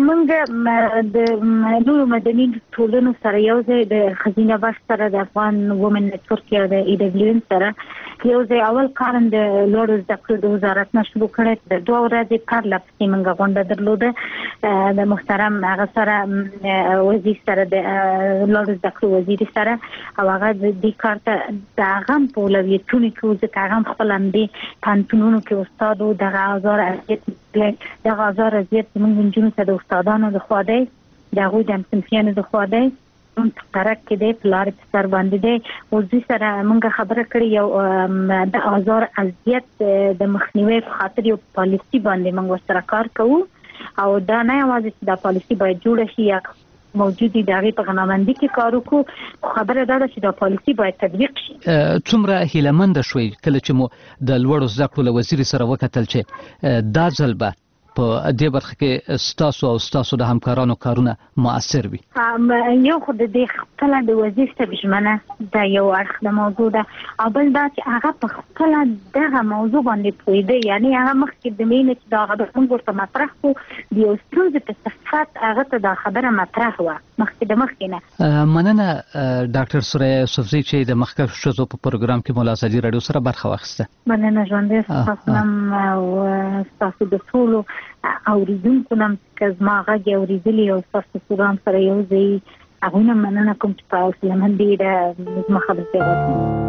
موږ د نورو مدني ټولنو سره یو ځای د ښځینه بخش سره د افغان وومن نیټورک یا د ای ډبلیو ان سره یو ځای اول کار د لوړو زده کړو د وزارت نه شروع کړی د دوه ورځې کار لپسې موږ غونډه درلوده د محترم هغه سره وزیر سره د لوړو زده کړو وزیر سره او هغه دې کار ته د هغه هم په اولویتونو کې ځکه هغه هم خپل همدې پوهنتونونو کې استاد و دغه آزار اذیت دغه آزار اذیت زموږ نجونو ته د استادانو لخوا دی د هغوی د همصنفیانو لخوا دی په ترک کې دی په لارې په سر باندې دی اوس دوی سره موږ خبره کړې یو د آزار اذیت د مخنیوي په خاطر یو پالیسي باندې موږ ورسره کار کوو او دا نه یوازې چې دا پالیسي باید جوړه شي یا موجودی د هغې په غنامندي کې کار وکړو خبره دا ده چې دا پالیسي باید تطبیق شي. څومره هیلهمنده شوئ کله چې مو د لوړو زده کړو له وزیر سره وکتل چې دا ځل به په دې برخه کې ستاسو او ستاسو د همکارانو کارونه مؤثر وي؟ یو خو د دې خپله د وزیر صاحب ژمنه دا یو اړخ د موضوع ده او بل دا چې هغه په خپله دغه موضوع باندې پوهېده یعنې هغه مخکې د مینې چې دا خبره موږ ورته مطرح کړو د یو ستونزې په صفت هغه ته دا خبره مطرح وه مخکې د مخکې نه. مننه ډاکټر سوریه یوسفزی چې د مخکښو ښځو په پروګرام کې مو له ازادي راډیو سره برخه واخیسته. مننه ژوندی ستاسو نم او ستاسو د ټولو اوریدونکو نم که زما غږ یې اورېدلي او ستاسو پروګرام سره یو ځای هغوی نه مننه کوم چې په حوصله ډېره زما خبرې وکړي.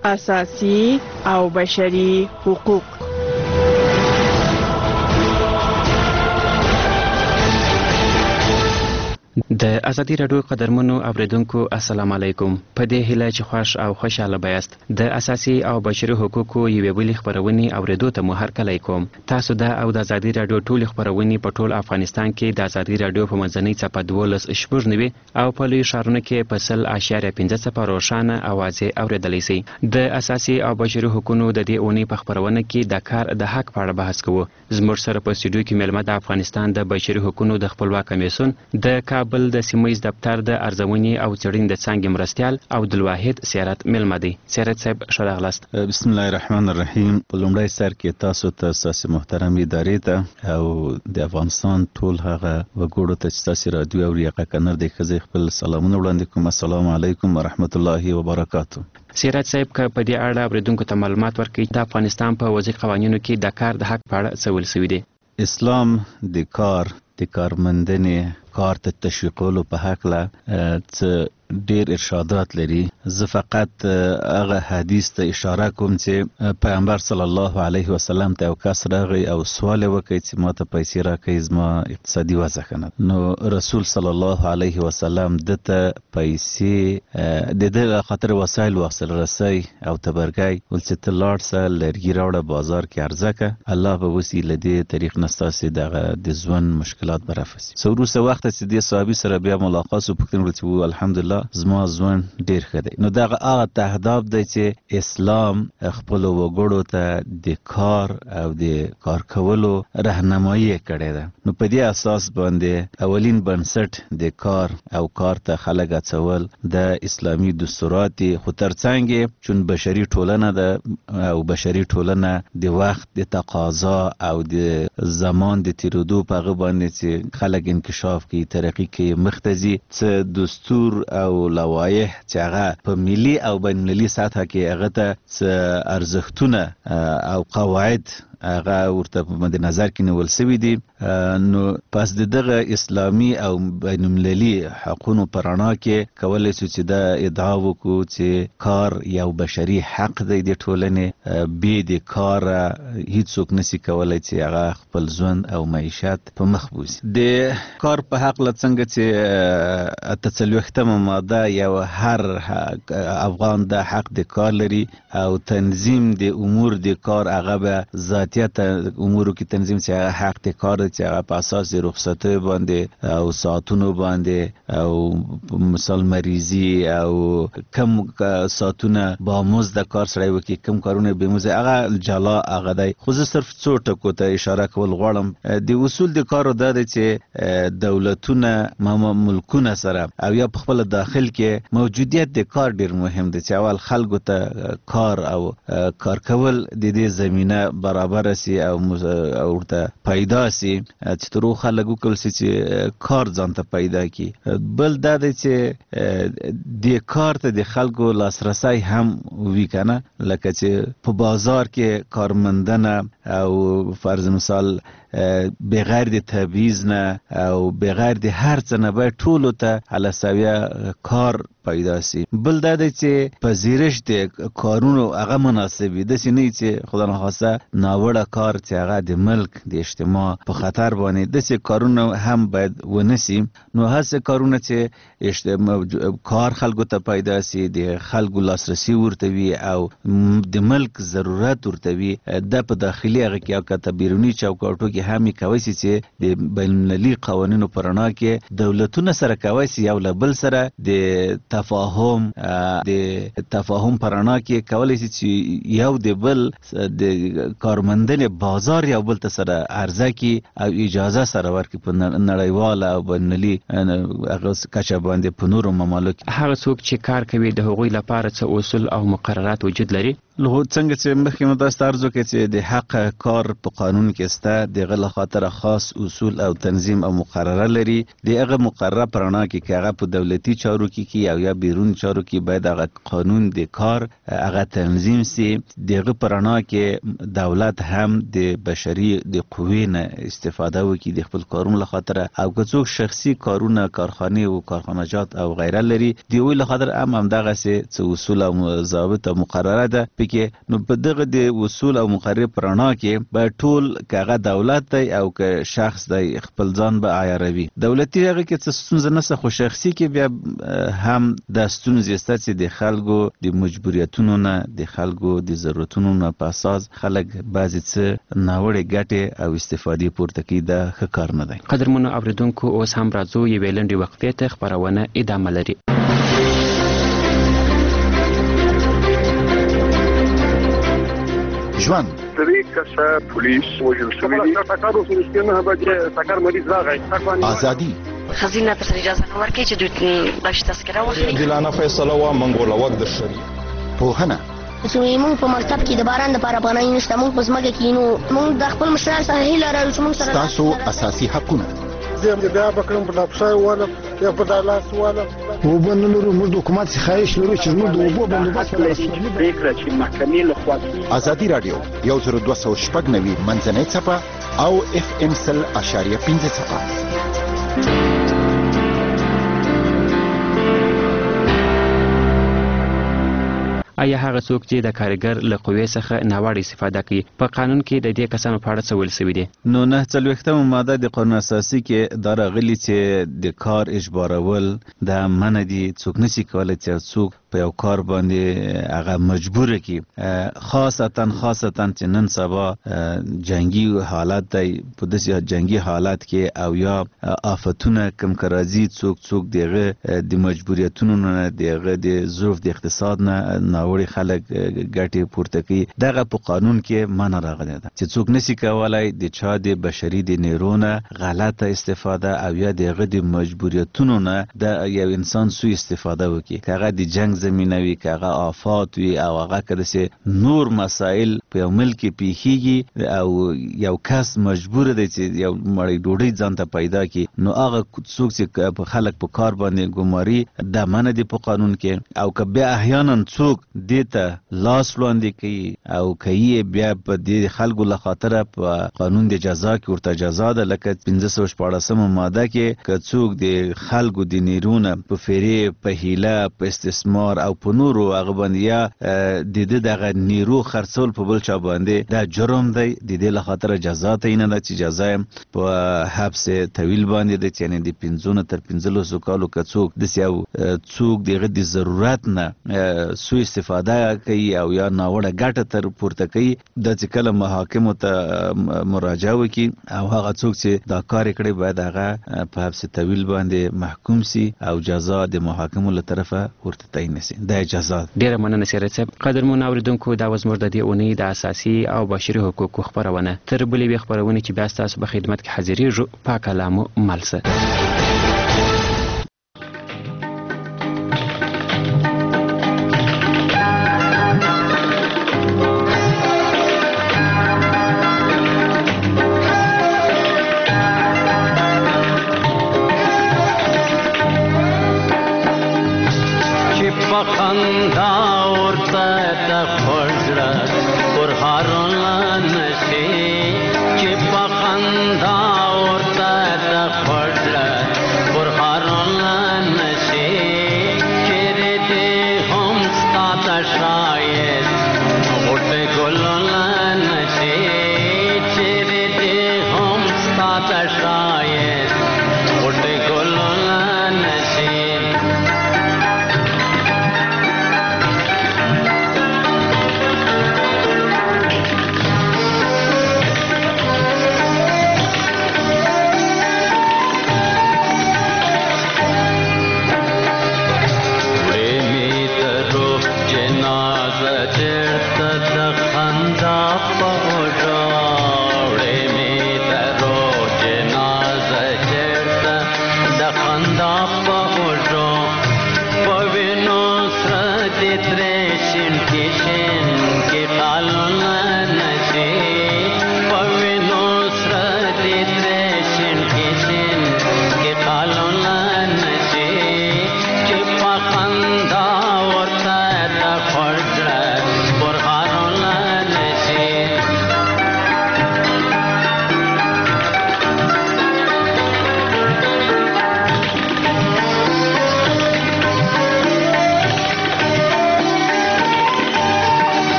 اساسي او بشري حقوق. د ازادي رادیو قدرمنو اوریدونکو السلام علیکم. په دې هیله چې خوښ او خوشاله بیاست. د اساسي او بشري حقوقو یوې بلې خبرونې اوریدو ته مو هرکلی کوم. تاسو دا او د ازادي رادیو ټول خبرونې په ټول افغانستان کې د ازادي رادیو په منځنۍ څپه دولس شپږ نوي او په لوی ښارونو کې په سل اشاریه پنځه څپه روښانه اوازې اوریدلی سي. د اساسي او بشري حقوقو د دې اونۍ په خبرونه کې د کار د حق په اړه بحث کوو. زموږ سره په سټوډیو کې مېلمه د افغانستان د بشري حقوقو د خپلواک کمیسیون د کابل د سیمه ییز دفتر د ارزونې او څېړنې د څانګې مرستیال عبدالواحد سیارت مېلمه دی. سیارت صاحب ښه راغلاست. بسم الله الرحمن الرحیم. په لومړی سر کې تاسو ته ستاسې محترم ادارې ته او د افغانستان ټول هغه وګړو ته چې ستاسې راډیو اوري هغه کنر د ښځې خپل سلامونه وړاندې کوم. السلام علیکم ورحمت الله وبرکاتو. سیارت صاحب که په دې اړه اوریدونکو ته معلومات ورکړي د افغانستان په وضعي قوانینو کې د کار د حق په اړه څه ویل سوي دي؟ اسلام د کار د کارمندنې کار ته تشویقولو په هکله څه ډیر ارشادات لري. زه فقط هغه حدیث ته اشاره کوم چې پیغمبر صلی الله علیه وسلم ته یو کس راغی او سوال وکړي چې ما ته پیسې راکړئ زما اقتصادي وضع ښه نه. نو رسول صلی الله علیه وسلم ده ته پیسې د ده خاطر وسایل واخیستل، رسی او تبرګی، ول چې ته لاړ شه لرګي راوړه بازار کې عرضه کړه، الله به وسي له دې طریق نه ستاسې دغه د ژوند مشکلات به رفع سي. څه وروسته وخته چې دې صحابي سره بیا ملاقات وکړو، پوښتنه وکړه چې الحمدلله زما ژوند ډیر ښه دی. نو دغه هغه تهداب دی چې اسلام خپلو وګړو ته د کار او د کار کولو رهنمایي کړې ده. نو په دې اساس باندې اولین بنسټ د کار او کار ته خلک اچول د اسلامي دستورات دي. خو ترڅنګ چون بشري ټولنه ده او بشري ټولنه د وخت د تقاضا او د زمان د تیرودو په هغه باندې چې خلک انکشاف کوي، ترقي کوي، مخ ته ځي، څه دستور او لوایح چې هغه په ملي او بین المللي سطحه کې هغه ته څه ارزښتونه او قواعد هغه ورته په مد نظر کې نیول سوي دي. نو پس د دغه اسلامي او بین المللي حقونو په رڼا کې کولی شو چې دا ادعا وکړو چې کار یو بشري حق دی د ټولنې، بې د کاره هیڅوک نشي کولی چې هغه خپل ژوند او معیشت په مخ بوځي. د کار په حقله څنګه چې اته څلوېښتمه ماده یو هر افغان د حق د کار لري او تنظیم د امور د کار هغه به ذاتیت امورو کې تنظیم چې هغه حق د کار چې هغه په اساس د رخصتۍ باندې او ساعتونو باندې او مثال مریضي او کم ساعتونه با مزد کار سړی وکړي، کم کارونه بې مزد، هغه جلا هغه دی. خو زه صرف څو ټکو ته اشاره کول غواړم. د اصول د کارو دا دی چې دولتونه ملکونه سره او یا په خپل داخل کې موجودیت د کار ډیر مهم دی چې اول خلکو ته کار او کار کول د دې زمینه برابر سي او ورته پیدا سي چې تر خلک وکول سي چې کار ځان ته پیدا کی. بل دا دی چې د کار ته د خلکو لاسرسي هم وی کنه، لکه چې په بازار کې کارمندانه او فرض مثال بغیر د تبعیض نه او بغیر د هر څه نه باید ټولو ته علسویه کار پیدا سي. بل دا دی چې پذیرش د کارونو هغه مناسب وي، داسې نه چې خدا نخواسته ناوړه کار چې هغه د ملک د اجتماع په خطر باندې، داسې کارونه هم باید ونسي. نو هسې کارونه چې کار خلکو ته پیدا سي، د خلکو لاسرسي ورته وي او د ملک ضرورت ورته وي، دا په داخلي هغه کې او که ته بیروني چوکاټو کې هم یې کوی سي چې د بین المللي قوانینو په رڼا کې دولتونه سره کوی سي یو له بل سره د تفاهم د تفاهم په رڼا کې کولی سي چې یو د بل د کارمندنې بازار یو بل ته سره عرضه کړي او اجازه سره ورکړي په نړیواله او بین المللي هغه کچه باندې په نورو ممالکو. هغه څوک چې کار کوي د هغوی لپاره څه اصول او مقررات وجود لري؟ له څنګه چې مخکې مو تاسو ارزو کې چې د حق کار په قانون کې سته دغه له خاطر خاص اصول او تنظیم او مقرره لري. دغه مقرره پرانا کې چې هغه په دولتي چارو کې کې او یا بیرون چارو کې باید هغه قانون د کار هغه تنظیم سي. دغه پرانا کې دولت هم د بشري د قوې نه استفاده وکړي د خپل کارونو له خاطر او که څوک شخصي کارونه کارخانه او کارخانجات او غیره لري دی وی له خاطر هم هم دغه څه اصول او ضوابط او مقرره ده پکې. نو په دغه د اصول او مقرره پرانا کې به ټول کاغه دولت دی او که شخص دی خپل ځان به عیاروي. دولتي هغه کې څه ستونزه نشته خو شخصي کې بیا هم د ستونزې سته چې د خلکو د مجبوریتونو نه د خلکو د ضرورتونو نه په اساس خلک بعضې څه ناوړې ګټې او استفادې پورته کوي. دا ښه کار نه دی. قدرمنو اوریدونکو اوس هم راځو یوې لنډې وقفې ته خپرونه ادامه لري. ژوند درې کسه پولیس وژل شوي دي. ټکر وشو چې نه بچي ټکر مریض راغی. ازادي خزینه پر اجازه نه ورکړي چې دوی باش تذکره واخلي. دلانه فیصله وا منګوله وخت در شری. پوهنه چې موږ په مکتب کې د باران لپاره پناه نشته موږ په ځمکه کې نو موږ د خپل مشران سره هیله لرو چې موږ سره تاسو اساسي حقونه زه بیا بکرم په لاپشای والا یا په دالاس والا وبنلو موږ حکومت څخه خواهش لرو چې موږ د اوبو بندوبست لرو. پریکړه چې محکمې له خوا ازادي رادیو یو زر دوه سوه شپږ نوي منځنۍ څپه او اف ام سل اشاریه پنځه څپه. آیا هغه څوک چې د کارګر له قوې څخه ناوړه استفاده کوي په قانون کې د دې کسانو په اړه څه ویل شوي دي؟ نو نه څلوېښتمه ماده د قانون اساسي کې دا راغلي چې د کار اجبارول د منع دي. څوک نشي کولی چې څوک په یو کار باندې هغه مجبور کی خاصتا خاصتا چې نن سبا جنگي حالات دی. په داسې جنگي حالات کې او یا آفتونه کم کرازي څوک څوک دغه د مجبوریتونو نه دغه د ظروف د اقتصاد نه ناوړي خلک ګټې پورته کوي. دغه په قانون کې منع راغلی ده چې څوک نشي کولای د چا د بشري د نیرونه غلطه استفاده او یا دغه د مجبوریتونو نه د یو انسان سوء استفاده وکړي. هغه د جنگ زمینه وي که هغه آفات وي او هغه که داسې نور مسایل په یو ملک کې پیښیږي او یو کس مجبور دی چې یو مړۍ ډوډۍ ځان ته پیدا کړي نو هغه څوک چې په خلک په کار باندې ګماري دا منع دي په قانون کې. او که بیا احیانا څوک دې ته لاس وړاندې کوي او کوي بیا په دې خلکو له خاطره په قانون د جزا کې ورته جزا ده لکه پنځه سوه شپاړسمه ماده کې که څوک د خلکو د نیرونه په فریب په هیله په استثمار او په نورو هغه باندې یا د دې دغه نیرو خرڅول په بل چا باندې دا جرم دی. د دې له خاطر جزا تعیین ده چې جزا په حبس طویل باندې ده چې د پنځه نه تر پنځلسو کالو که څوک داسې یو څوک دغه د ضرورت نه سوء استفاده کوي او یا ناوړه ګټه تر پورته کوي دا چې کله محاکمو ته مراجعه وکړي او هغه څوک چې دا کار کړی باید هغه په حبس طویل باندې محکوم سي او جزا د محاکمو له طرفه ورته تعیین سي. دا اجازه ډیره مننه سیرت صاحب. قدرمن اوریدونکو دا وزمر د دې اونۍ د اساسي او بشري حقوقو خبرونه تر بلې وی خبرونه چې بیا تاسو په خدمت کې حاضرېږو په کلامو ملسه.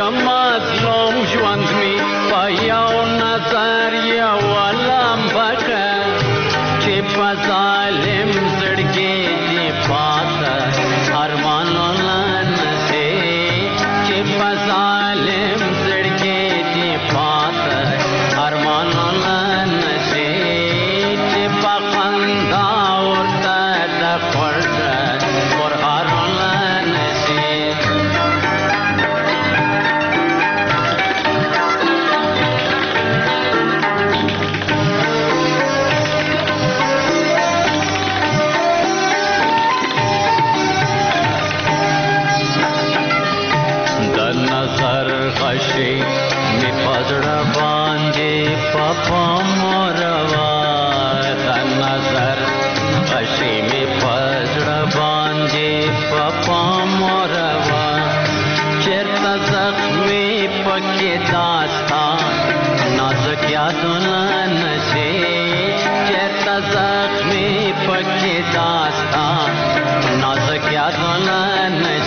مظلوم ژوند می په یو نظر یو لمبکه چې په ظالم زړګي دې پاته ارمانونه نشي چې په ظالم زړګي دې پاته ارمانونه نشي چې په خندا ورته د خوږه پرهارونه نشي غشي می پزړه باندې پپا موروا د نظر غشي می پزړه باندې پپا موروا چرته زخمي پکې داستا نازک یادونه نشي چرته زخمي پکې داستا نازک یادونه